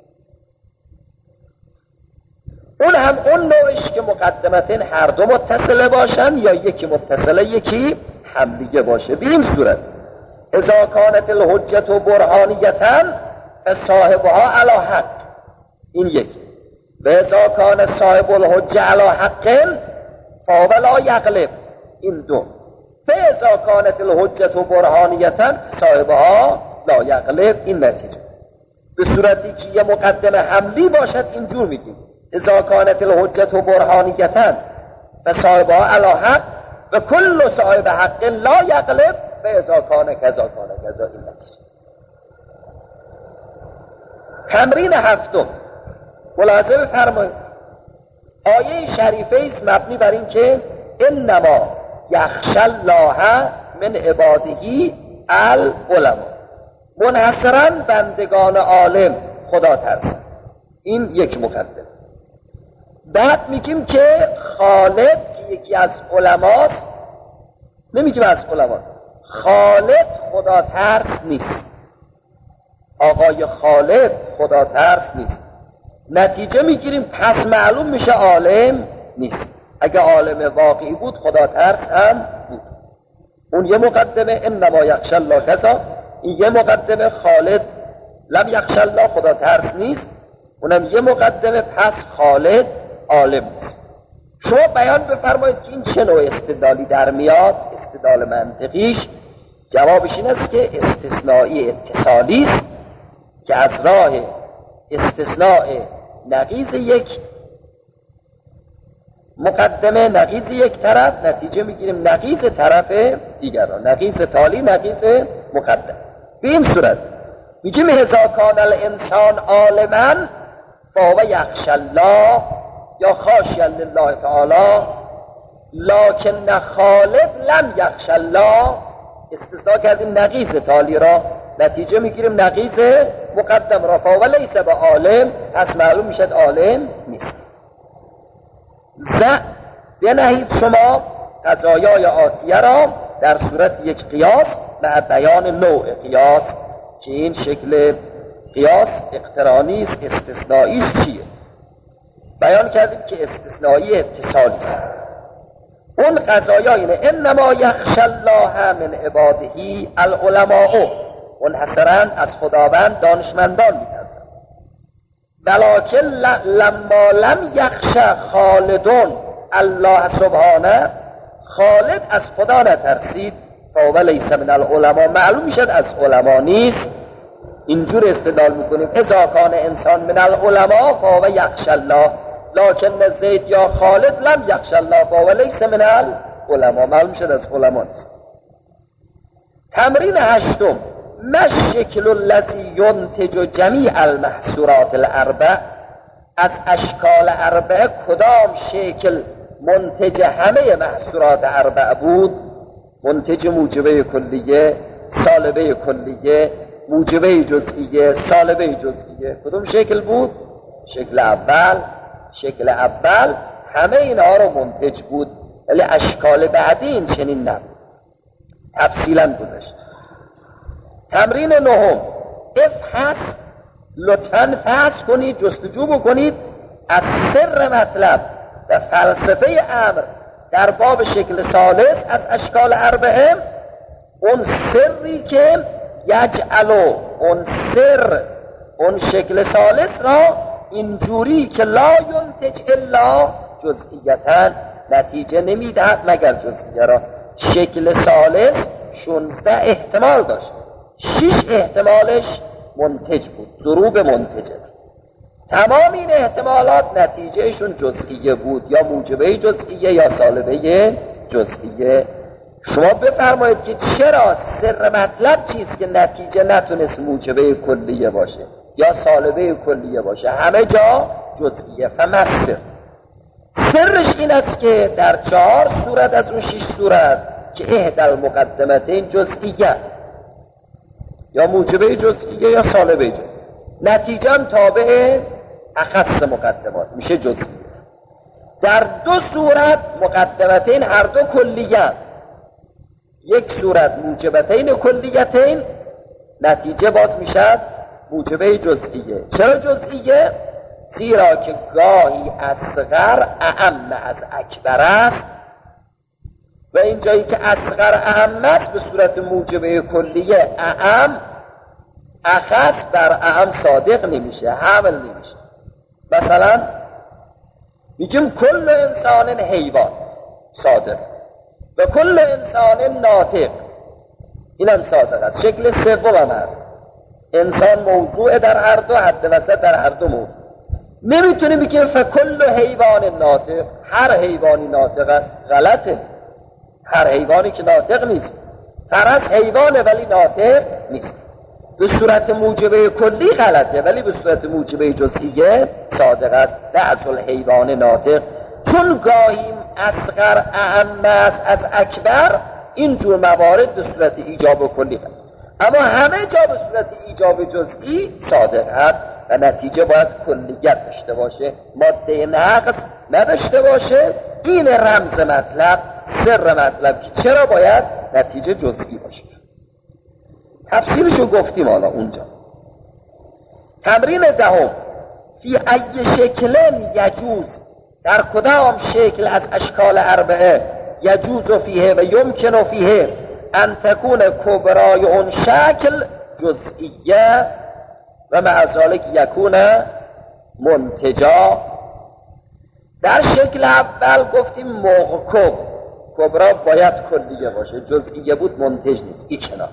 Speaker 2: اون هم اون نوعش که مقدمتین هر دو متصله باشن یا یکی متصله یکی حملیه باشه. به این صورت اذا کانت الحجت برهانیتا فصاحبها علی حق، این یکی. و اذا کان صاحب الحجه علی حق فهو لا یغلب، این دو. فاذا کانت الحجه برهانیتا فصاحبها لا یغلب، این نتیجه. به صورتی که یه مقدمه حملی باشد اینجور میگیم اذا کانت الحجه برهانیتا فصاحبها علی حق و کل صاحب حق لا یغلب فاذا کان کذا کان کذا، این نتیجه. تمرین هفتم، ملاحظه بفرمایید آیه شریفه است مبنی بر این که انما یخشی الله من عباده العلماء، منحصرا بندگان عالم خدا ترسن. این یک مقدمه. بعد میگیم که خالد که یکی از علماست، نمیگیم از علماست، خالد خدا ترس نیست، آقای خالد خدا ترس نیست. نتیجه میگیریم پس معلوم میشه عالم نیست. اگه عالم واقعی بود خدا ترس هم بود. اون یه مقدمه انما یخشی الله کذا، این یه مقدمه خالد لم یخشی الله خدا ترس نیست، اونم یه مقدمه پس خالد عالم نیست. شما بیان بفرمایید که این چه نوع استدلالی در میاد؟ استدلال منطقیش جوابش این است که استثنایی اتصالی است که از راه استثناء نقیض یک مقدمه، نقیض یک طرف، نتیجه میگیریم نقیض طرف دیگران، نقیض تالی، نقیض مقدم. به این صورت میگیم اذا کان الانسان عالما فهو یخشی الله یا خاشعا لله تعالی لکن خالد لم یخشی الله، استثناء کردیم نقیض تالی را، نتیجه میگیریم نقیض مقدم را، فهو لیس بعالم، پس معلوم میشد عالم نیست. ز بنهید شما قضایای آتیه را در صورت یک قیاس مع بیان نوع قیاس که این شکل قیاس اقترانی است، استثنایی است چیه؟ بیان کردیم که استثنایی اتصالی است. اون قضایا اینه انما یخشی الله من عباده العلماء، منحصرا از خداوند دانشمندان می‌ترسند. ولکن لما لم یخشی خالدون الله سبحانه، خالد از خدا نترسید، فهو لیس من العلماء، معلوم میشد از علما نیست. اینجور استدلال میکنیم اذا کان انسان من العلماء فهو یخشی الله لکن زید یا خالد لم یخشی الله فهو لیس من العلماء. معلوم شد از علما نیست. تمرین هشتم ما الشکل الذی ینتج جمیع المحصورات الاربع، از اشکال اربعه کدام شکل منتج همه محصورات اربعه بود؟ منتج موجبه کلیه، سالبه کلیه، موجبه جزئیه، سالبه جزئیه. کدوم شکل بود؟ شکل اول. شکل اول همه اینها رو منتج بود، ولی اشکال بعدی این چنین نبود. تفصیلا گذشت. تمرین نهم افحص، لطفاً فحص کنید، جستجو بکنید از سر مطلب و فلسفه امر در باب شکل ثالث از اشکال اربعه، اون سری که یجعلو، اون سر اون شکل ثالث را اینجوری که لا ینتج الا جزئیتا، نتیجه نمیدهد مگر جزئیه را. شکل ثالث شانزده احتمال داشت، شش احتمالش منتج بود، ضروب منتجه. تمام این احتمالات نتیجهشون جزئیه بود، یا موجبه جزئیه یا سالبه جزئیه. شما بفرمایید که چرا سر مطلب چیست که نتیجه نتونست موجبه کلیه باشه یا سالبه کلیه باشه، همه جا جزئیه. فمسر، سرش این است که در چهار صورت از اون شش صورت که احدى المقدمتین جزئیه، یا موجبه جزئیه یا سالبه جزئیه، نتیجه هم تابع اخص مقدمات میشه جزئیه. در دو صورت مقدمتین هر دو کلیه، یک صورت موجبتین کلیتین، نتیجه باز میشه موجبه جزئیه. چرا جزئیه؟ زیرا که گاهی اصغر اعم از اکبر است و این جایی که اصغر اعم است به صورت موجبه کلیه اعم اخص بر اعم صادق نمیشه، حمل نمیشه. مثلا میگیم کل انسان حیوان صادق و کل انسان ناطق، اینم صادق است. شکل سوم هم هست، انسان موضوع در هر دو، حد وسط در هر دو موضوع. نمیتونیم بگیم فکل حیوان ناطق، هر حیوانی ناطق است، غلطه. هر حیوانی که ناطق نیست، فرس حیوانه ولی ناطق نیست. به صورت موجبه کلی غلطه، ولی به صورت موجبه جزئیه صادق است. بعض الحیوان ناطق، چون گاهی اصغر اعم است از اکبر، اینجور موارد به صورت ایجاب کلی غلط، اما همه جا به صورت ایجاب جزئی صادق است و نتیجه باید کلیت داشته باشه، ماده نقص نداشته باشه. این رمز مطلب، سر مطلب که چرا باید نتیجه جزئی باشه. تفسیرشو گفتیم حالا اونجا. تمرین دهم فی ای شکل یجوز، در کدام شکل از اشکال اربعه یجوز فیه و یمکن فیه ان تکون کبرای اون شکل جزئیه و مع ذلک یکون منتجا. در شکل اول گفتیم موقع کبرا باید کلیه باشه، جزئیه بود منتج نیست، این کنار.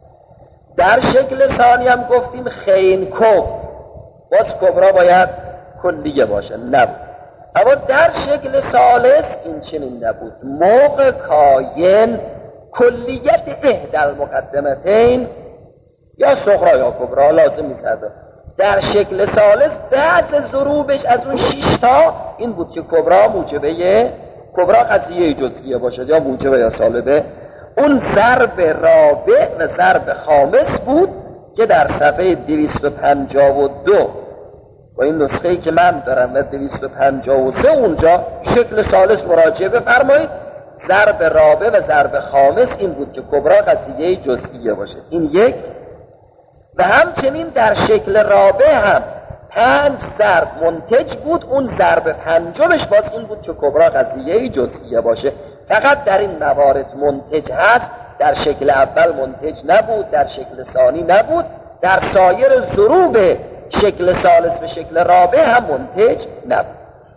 Speaker 2: در شکل ثانی هم گفتیم خین کب، باز کبرا باید کلیه باشه، نبود. اما در شکل ثالث این چنین نبود، موقع کاین کلیت احدى المقدمتین یا صغرا یا کبرا لازم نیست. در شکل ثالث بعض ضروبش از اون شش تا این بود که کبرا موجبه کبرا قضیه جزئیه باشد، یا موجبه یا سالبه. اون ضرب رابع و ضرب خامس بود که در صفحه دویست و پنجاه و دو با این نسخه‌ای که من دارم و دویست و پنجاه و سه اونجا شکل ثالث مراجعه بفرمایید. ضرب رابع و ضرب خامس این بود که کبرا قضیه جزئیه باشه، این یک. و همچنین در شکل رابع هم پنج ضرب منتج بود، اون ضرب پنجمش باز این بود که کبرا قضیه جزئیه باشه. فقط در این موارد منتج هست، در شکل اول منتج نبود، در شکل ثانی نبود، در سایر ضروب شکل ثالث و شکل رابع هم منتج نبود.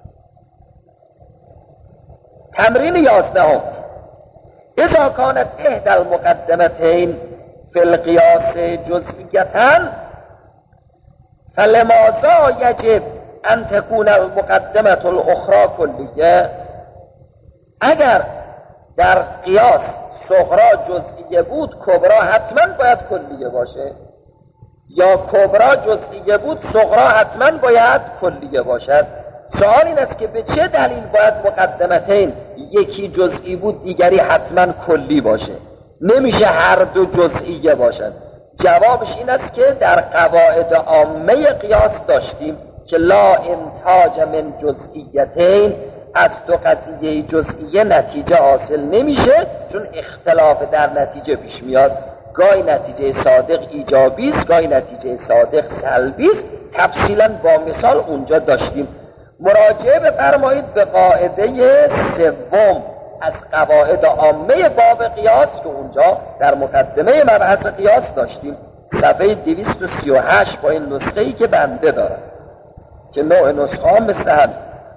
Speaker 2: تمرین یازدهم اذا کانت احدى المقدمتین فی القیاس جزئیتاً فلماذا یجب ان تکون المقدمه الاخرى کلیه؟ اگر در قیاس صغرا جزئیه بود کبرا حتما باید کلیه باشه، یا کبرا جزئیه بود صغرا حتما باید کلیه باشد. سوال این است که به چه دلیل باید مقدمتین یکی جزئی بود دیگری حتما کلی باشه؟ نمیشه هر دو جزئیه باشد. جوابش این است که در قواعد عامه قیاس داشتیم که لا انتاج من جزئیتین، از دو قضیه جزئیه نتیجه حاصل نمیشه، چون اختلاف در نتیجه پیش میاد. گاهی نتیجه صادق ایجابی است، گاهی نتیجه صادق سلبی است. تفصیلا با مثال اونجا داشتیم. مراجعه بفرمایید به قاعده سوم از قواعد عامه باب قیاس که اونجا در مقدمه مبحث قیاس داشتیم، صفحه دویست و سی و هشت با این نسخه‌ای که بنده دارم که نوع نسخه هم مثل همین.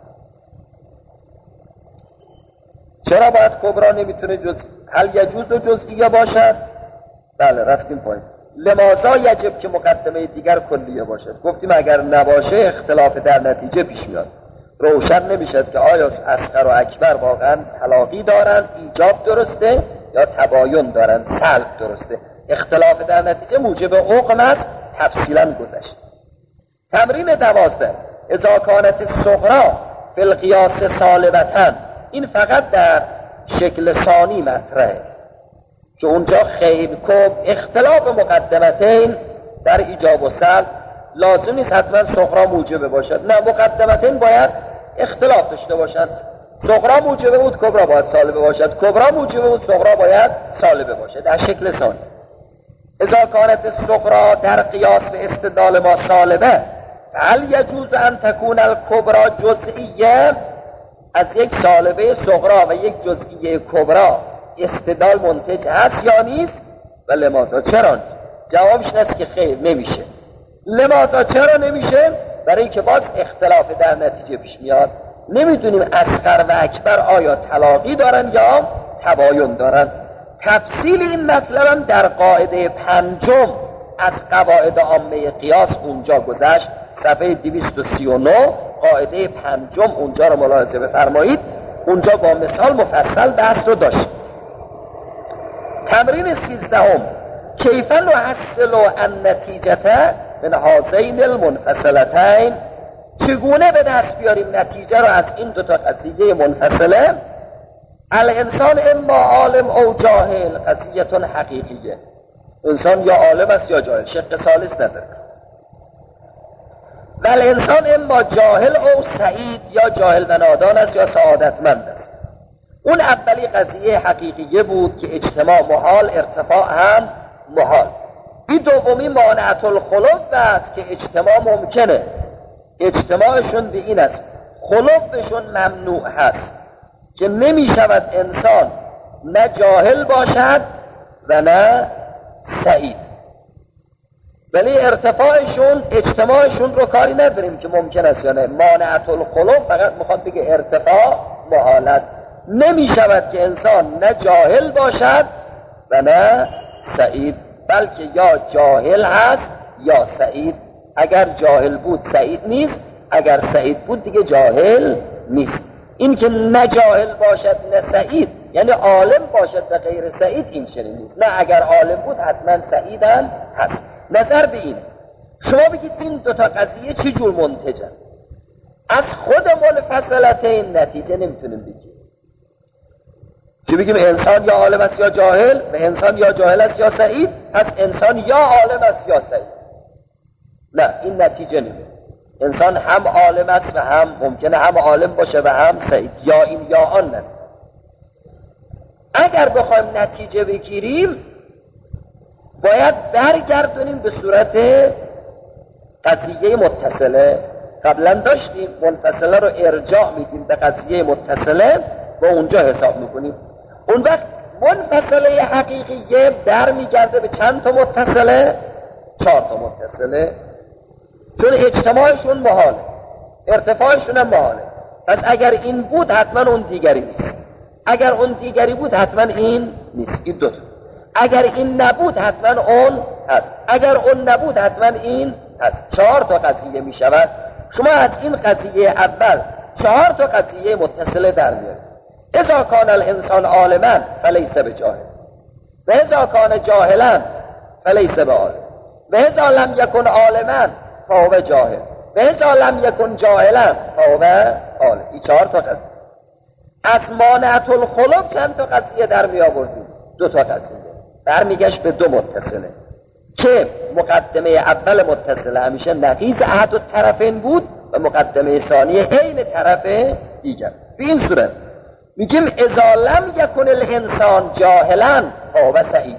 Speaker 2: چرا باید کبرا نمیتونه جز هل یجوز و جزئیه باشد؟ بله رفتیم پایین. لماذا یجب که مقدمه دیگر کلیه باشد؟ گفتیم اگر نباشه اختلاف در نتیجه پیش میاد، روشن نمیشد که آیا اصغر و اکبر واقعا تلاقی دارن، ایجاب درسته یا تباین دارن، سلب درسته. اختلاف در نتیجه موجب حکم است، تفصیلا گذشت. تمرین دوازده، اذا کانت صغرا فی القیاس سالبتن، این فقط در شکل ثانی مطرحه که اونجا خیل کب اختلاف مقدمتین در ایجاب و سلب لازم نیست حتما صغرا موجبه باشد، نه مقدمتین باید اختلاف داشته باشند. صغرا موجبه بود کبرا باید سالبه باشد، کبرا موجبه بود صغرا باید سالبه باشد در شکل ثانی. اذا کانت صغرا در قیاس و استدلال ما سالبه هل یجوز ان تکون الکبرا جزئیه؟ از یک سالبه صغرا و یک جزئیه کبرا استدلال منتج هست یا نیست؟ و لماذا چرا نیست؟ جوابش این است که خیر نمیشه. لماذا چرا نمیشه؟ برای اینکه باز اختلاف در نتیجه پیش میاد. نمیدونیم اصغر و اکبر آیا تلاقی دارن یا تباین دارن. تفصیل این مطلب هم در قاعده پنجم از قواعد عامه قیاس اونجا گذشت، صفحه دویست و سی و نه قاعده پنجم اونجا رو ملاحظه بفرمایید. اونجا با مثال مفصل بحث رو داشت. تمرین سیزدهم، کیف نحصل النتیجه من هذین المنفصلتین، چگونه به دست بیاریم نتیجه رو از این دو تا قضیه منفصله؟ الانسان اما عالم او جاهل، قضیه حقیقیه. انسان یا عالم است یا جاهل، شق ثالث نداره. و الانسان اما جاهل او سعید، یا جاهل و نادان است یا سعادتمند است. اون اولی قضیه حقیقیه بود که اجتماع محال، ارتفاع هم محال. این دومی مانعت الخلق است که اجتماع ممکنه. اجتماعشون به این است خلقشون ممنوع هست که نمی شود انسان نه جاهل باشد و نه سعید. ولی ارتفاعشون اجتماعشون رو کاری نداریم که ممکن است یا نه. مانعت الخلق فقط میخواد بگه ارتفاع محال است. نمی شود که انسان نه جاهل باشد و نه سعید، بلکه یا جاهل هست یا سعید. اگر جاهل بود سعید نیست، اگر سعید بود دیگه جاهل نیست. این که نه جاهل باشد نه سعید یعنی عالم باشد و غیر سعید، این چنین نیست. نه اگر عالم بود حتما سعید هم هست. نظر به این، شما بگید این دوتا قضیه چی جور منتجن؟ از خود منفصلتین نتیجه نمیتونیم بگیم. چی بگیم؟ انسان یا عالم است یا جاهل، و انسان یا جاهل است یا سعید، پس انسان یا عالم است یا سعید. نه، این نتیجه نمیده. انسان هم عالم است و هم ممکنه هم عالم باشه و هم سعید، یا این یا آن. نه، اگر بخوایم نتیجه بگیریم باید برگردونیم به صورت قضیه متصله. قبلا داشتیم منفصله رو ارجاع میدیم به قضیه متصله و اونجا حساب میکنیم. اون وقت منفصله حقیقیه در میگرده به چند تا متصله؟ چهار تا متصله، چون اجتماعشون محاله، ارتفاعشون هم محاله. پس اگر این بود حتما اون دیگری نیست، اگر اون دیگری بود حتما این نیست. این دو تا. اگر این نبود حتما اون هست، اگر اون نبود حتما این هست. چهار تا قضیه می شود. شما از این قضیه اول چهار تا قضیه متصله در میارید. اذا کان الانسان عالما فلیس بجاهل و اذا کان جاهلا فلیس بعالم و اذا لم یکن عالما فهو جاهل و اذا لم یکن جاهلا فهو عالم. این چهار تا قضیه. از مانعت الخلق چند تا قضیه در می آوردیم؟ دو تا قضیه. برمیگشت به دو متصله که مقدمه اول متصله همیشه نقیض احد الطرفین بود و مقدمه ثانیه عین طرف دیگر. به این صورت میگیم اذا لم یکن الانسان جاهلا فهو سعید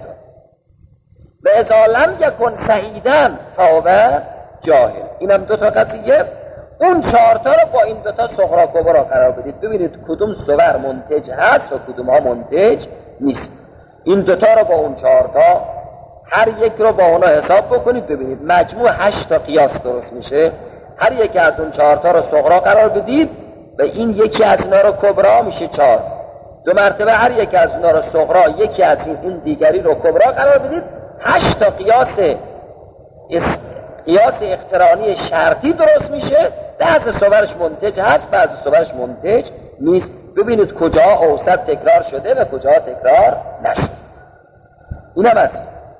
Speaker 2: و اذا لم یکن سعیدا فهو جاهل. اینم دو تا قضیه. اون چهار تا رو با این دو تا صغرا کبرا قرار بدید، ببینید کدوم صور منتج هست و کدوم ها منتج نیست. این دو تا رو با اون چهار تا هر یک رو با اونا حساب بکنید، ببینید مجموع هشت تا قیاس درست میشه. هر یک از اون چهار تا رو صغرا قرار بدید و این یکی از اینا رو کبرا میشه چهار. دو مرتبه هر یک از اونا رو صغرا، یکی از این, این دیگری رو کبرا قرار بدید. هشت تا قیاس اس... قیاس اقترانی شرطی درست میشه. بعضی صورش منتج هست، بعضی صورش منتج نیست. ببینید کجا اوسط تکرار شده و کجا تکرار نشده. اینم از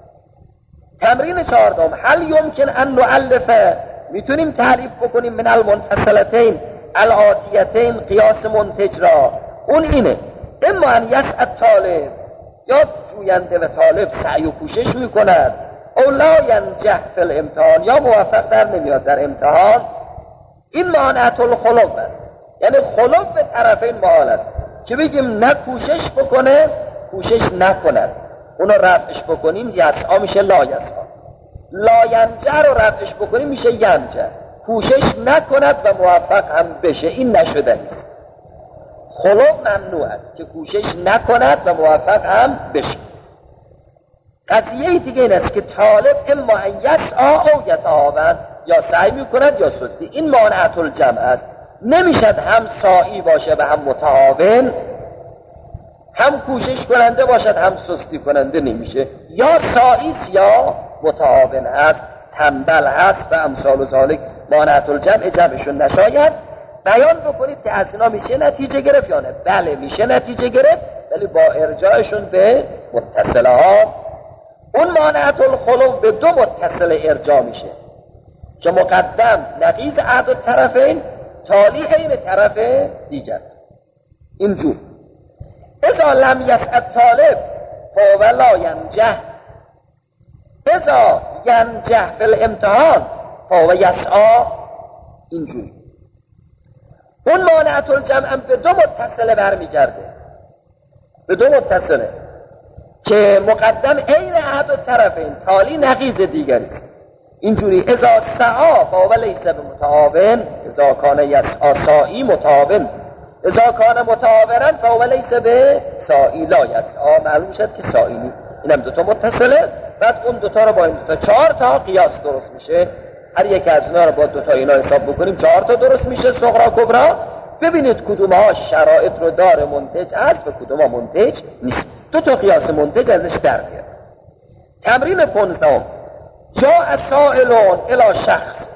Speaker 2: تمرین چهاردهم. هل یمکن ان نؤلف، میتونیم تعریف بکنیم من المنفصلتین الاتیتین قیاس منتج را. اون اینه اما ان یسعد طالب، یا جوینده و طالب سعی و کوشش میکنند، او لا ینجح فی الامتحان، یا موفق در نمیاد در امتحان. این مانعت الخلق است، یعنی خلق به طرفین محال است که بگیم نه کوشش بکنه کوشش نکند. اونو رفعش بکنیم یسعا میشه لا یسعا، لا ینجح رو رفعش بکنیم میشه ینجح. کوشش نکند و موفق هم بشه، این نشده نیست. خلق ممنوع است که کوشش نکند و موفق هم بشه. قضیه دیگه این است که طالب اما ان یسعا او یتهاون، یا سعی میکند یا سستی. این مانعت الجمع است. نمیشد هم سعی باشه و هم متهاون، هم کوشش کننده باشد هم سستی کننده نمیشه. یا سعی یا متهاون هست، تنبل هست و امثال و ذالک. مانعت الجمع جمعشون نشاید. بیان بکنید که از اینا میشه نتیجه گرفت یا نه؟ بله میشه نتیجه گرفت، ولی با ارجاعشون به متصله ها. اون مانعت الخلق به دو متصله ارجاع میشه که مقدم نقیض احد الطرفین تالی عین طرف دیگر. اینجور اذا لم یسعد طالب فهو لا ینجح، اذا ینجح فی الامتحان فهو یسعا. اینجور اون مانعت الجمع هم به دو متصله برمیگرده، به دو متصله که مقدم عین احد الطرفین تالی نقیض دیگری است. اینجوری اذا سعا فهو لیس بمتهاون، اذا کان یسعا سعی متهاون، اذا کان متهاونا فهو لیس بسعی لا یسعا. معلوم شد که سعی نیست. اینم دو تا متصله. بعد اون دو تا رو با این دو تا چهار تا قیاس درست میشه. هر یک از اینا رو با دو تا اینا حساب بکنیم چهار تا درست میشه صغرا کبرا. ببینید کدوم ها شرایط رو داره منتج هست و کدوم ها منتج نیست. دو تا قیاس منتج ازش در میاد. تمرین پانزدهم. جاء سائلون الی شخص،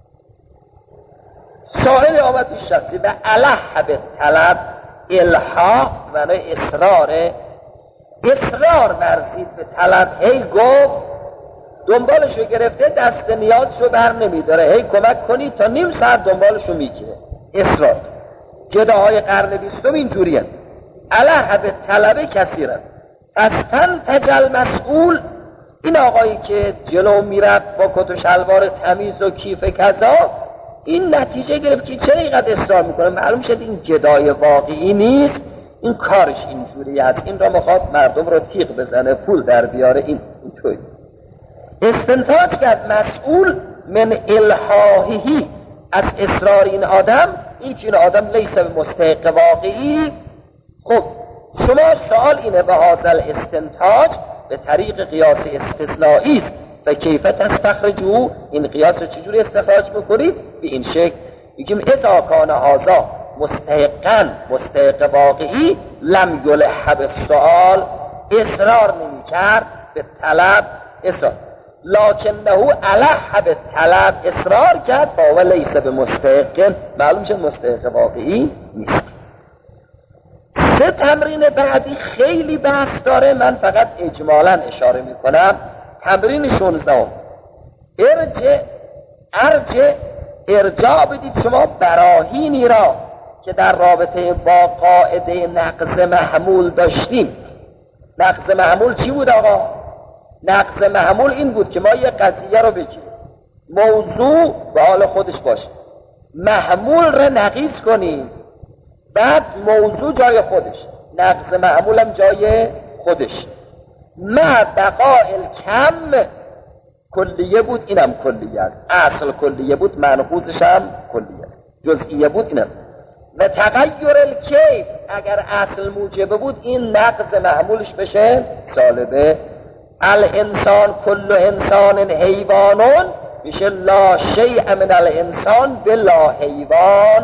Speaker 2: سائل آمد این شخصی و الح به طلب، الحاح معنی اصراره، اصرار ورزید به طلب، هی گفت دنبالشو گرفته دست نیازشو بر نمیداره، هی کمک کنی تا نیم ساعت دنبالشو میگیره. اصرار. جداهای قرن بیستم اینجوریه. الح به طلب کثیره فستن تجل مسئول. این آقایی که جلو میرفت با کت و شلوار تمیز و کیف کذا، این نتیجه گرفت که چرا اینقدر اصرار میکنه. معلوم شد این گدای واقعی نیست، این کارش اینجوری است، این را میخواد مردم رو تیغ بزنه پول در بیاره. این اینطوری استنتاج کرد مسئول من الحاحی، از اصرار این آدم، این که این آدم لیس مستحق واقعی. خب شما سوال اینه به هذا استنتاج به طریق قیاس استثنایی است و کیف تستخرجو، این قیاس چجوری استخراج میکنید؟ به این شکل میگیم اذا کان هذا مستحقا، مستحق واقعی، لم یلح بالسؤال، اصرار نمیکرد به طلب. اصرار لکنه الح به طلب اصرار کرد و لیس به مستحق، معلوم شد مستحق واقعی نیست. سه تمرین بعدی خیلی بحث داره، من فقط اجمالا اشاره میکنم. تمرین شانزده ارجع ارجع ارجاع بدید شما براهینی را که در رابطه با قاعده نقض محمول داشتیم. نقض محمول چی بود آقا؟ نقض محمول این بود که ما یه قضیه رو بگیریم، موضوع به حال خودش باشه، محمول رو نقیض کنیم، بعد موضوع جای خودش، نقض محمول هم جای خودش. مع بقاء کم کلیه بود، اینم کلیه است. اصل کلیه بود، منقوضش هم کلیه است. جزئیه بود، اینم. و تغییر الکیف اگر اصل موجبه بود، این نقض محمولش بشه سالبه. الانسان کل انسان حیوانون میشه لا شیء من الانسان بلا حیوان.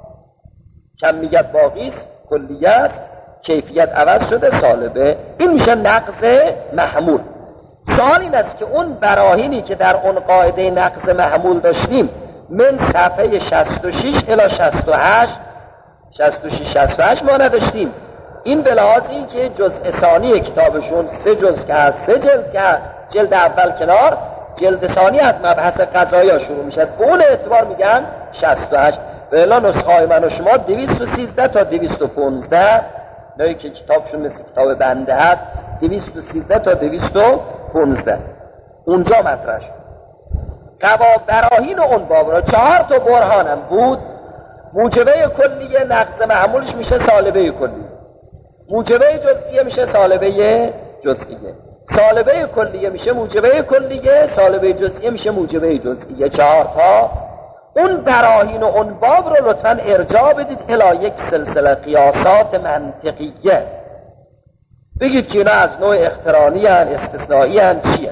Speaker 2: کمیت باقی است، کلیه است، کیفیت عوض شده سالبه. این میشه نقض محمول. سوال این است که اون براهینی که در اون قاعده نقض محمول داشتیم من صفحه شصت و شش الی شصت و هشت شصت و شش شصت و هشت ما نداشتیم. این به لحاظ این که جزء ثانی کتابشون سه جزء که هست، سه جلد که هست، جلد اول کنار، جلد ثانی از مبحث قضایا شروع میشه، به اون اعتبار میگن شصت و هشت. به اعلان نسخه‌های من و شما دویست و سیزده تا دویست و پانزده، نایی که کتابشون مثل کتاب بنده هست، دویست و سیزده تا دویست و پانزده اونجا مطرح شد. قوا براهین اون باب را چهار تا برهانم بود. موجبه کلیه نقض محمولش میشه سالبه کلیه، موجبه جزئیه میشه سالبه جزئیه، سالبه کلیه میشه موجبه کلیه، سالبه جزئیه میشه موجبه جزئیه. چهار تا. اون براهین و اون باب رو لطفاً ارجاع بدید الی یک سلسله قیاسات منطقیه. بگید که اینا از نوع اقترانی هن، استثنایی هن، چیه؟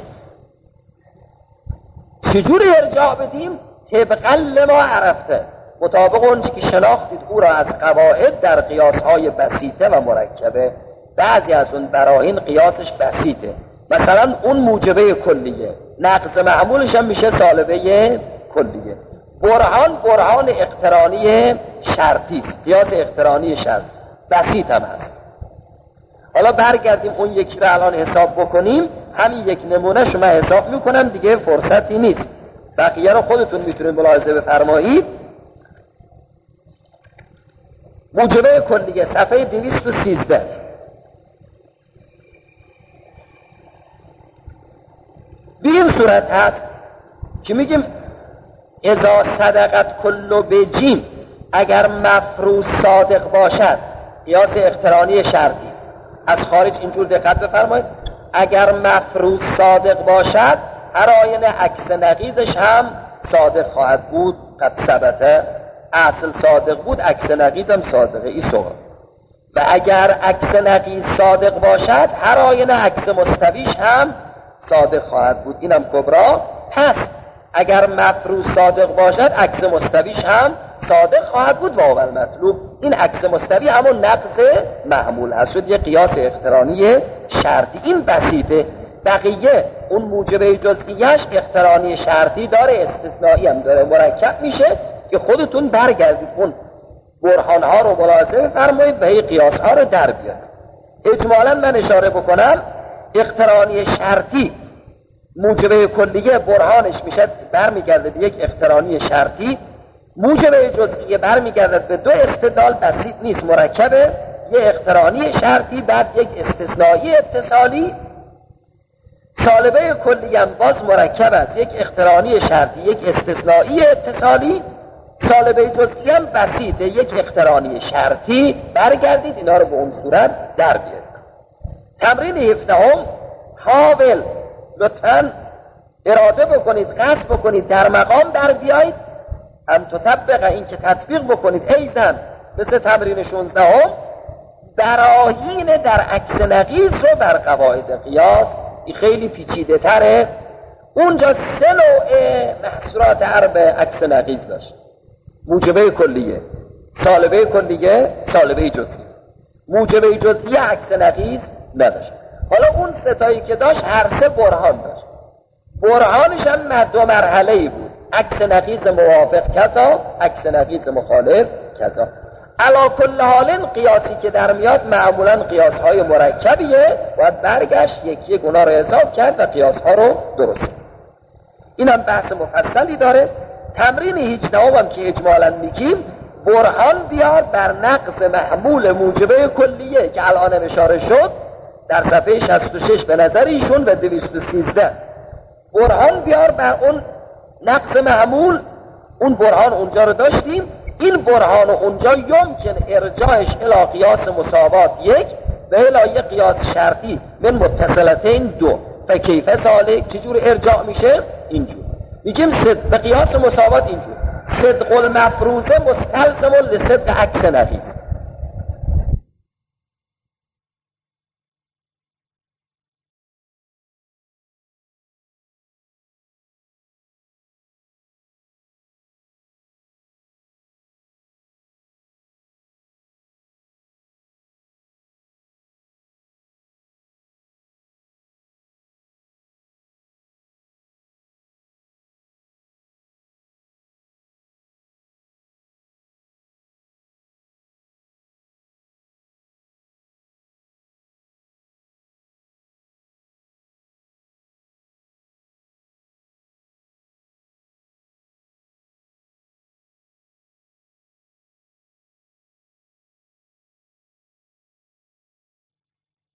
Speaker 2: چجور ارجاع بدیم؟ طبقا لما عرفته، مطابق اون که شناختید او را از قواعد در قیاسهای بسیطه و مرکبه. بعضی از اون براهین قیاسش بسیطه، مثلا اون موجبه کلیه، نقض معمولش هم میشه سالبه کلیه. برهان برهان اقترانی شرطی است، قیاس اقترانی شرطی بسیط هم هست. حالا برگردیم اون یکی رو الان حساب بکنیم. همین یک نمونه شما حساب میکنم دیگه، فرصتی نیست، بقیه رو خودتون میتونید ملاحظه بفرمایید. موجبه کلیه صفحه دویست و سیزده. به این صورت هست که میگیم اذا صدقت کلو بجیم، اگر مفروض صادق باشد، قیاس اقترانی شرطی از خارج اینجور دقت بفرمایید، اگر مفروض صادق باشد هر آینه عکس نقیضش هم صادق خواهد بود. قد ثبته، اصل صادق بود، عکس نقیض هم صادقه. این سوال. و اگر عکس نقیض صادق باشد هر آینه عکس مستویش هم صادق خواهد بود. اینم کبرا. پس اگر مفروض صادق باشد عکس مستویش هم صادق خواهد بود و اول مطلوب. این عکس مستوی همون نقض محمول هست، شد یه قیاس اقترانی شرطی. این بسیطه. بقیه اون موجبه جزئیش اقترانی شرطی داره، استثنایی هم داره، مرکب میشه که خودتون برگردید اون برهان ها رو ملاحظه بفرمایید و هی قیاس ها رو در بیارید. اجمالا من اشاره بکنم اقترانی شرطی موجبه کلیه برهانش میشه برمیگرده به یک اقترانی شرطی، موجبه جزئیه برمیگرده به دو استدلال، بسیط نیست، مرکبه، یه اقترانی شرطی بعد یک استثنایی اتصالی. سالبه کلیه هم باز مرکب است، یک اقترانی شرطی یک استثنایی اتصالی. سالبه جزئی هم بسیطه، یک اقترانی شرطی. برگردید اینا رو به اون صورت در بیارید. تمرین هفدهم، حاول لطفاً اراده بکنید، قصد بکنید در مقام در بیایید، هم تطبق این که تطبیق بکنید ایضاً مثل تمرین شانزدهم براهین در عکس نقیض رو بر قواعد قیاس. این خیلی پیچیده تره. اونجا سه نوع محصولات حرب عکس نقیض داشت: موجبه کلیه، سالبه کلیه، سالبه جزئی. موجبه جزئی عکس نقیض نداشت. حالا اون ستایی که داشت هر سه برهان داشت. برهانش هم دو مرحله ای بود، عکس نقیض موافق کذا، عکس نقیض مخالف کذا. علا کل حال قیاسی که در میاد معمولا قیاس های مرکبیه، باید برگشت یکی گناه رو حساب کرد و قیاس ها رو درست. این هم بحث مفصلی داره. تمرین هجدهم هم که اجمالا میگیم، برهان بیار بر نقض محمول موجبه کلیه که الان اشاره شد در صفحه شصت و شش به نظر ایشون و دویست و سیزده. برهان بیار بر اون نقض محمول، اون برهان اونجا رو داشتیم. این برهان اونجا یمکن ارجاعش الی قیاس مساوات یک و الی یک قیاس شرطی من متصلتین دو. فکیف سالک چجور ارجاع میشه؟ اینجور میگیم صد به قیاس مساوات اینجور صدق المفروضه مستلزم لصدق عکس نقیض.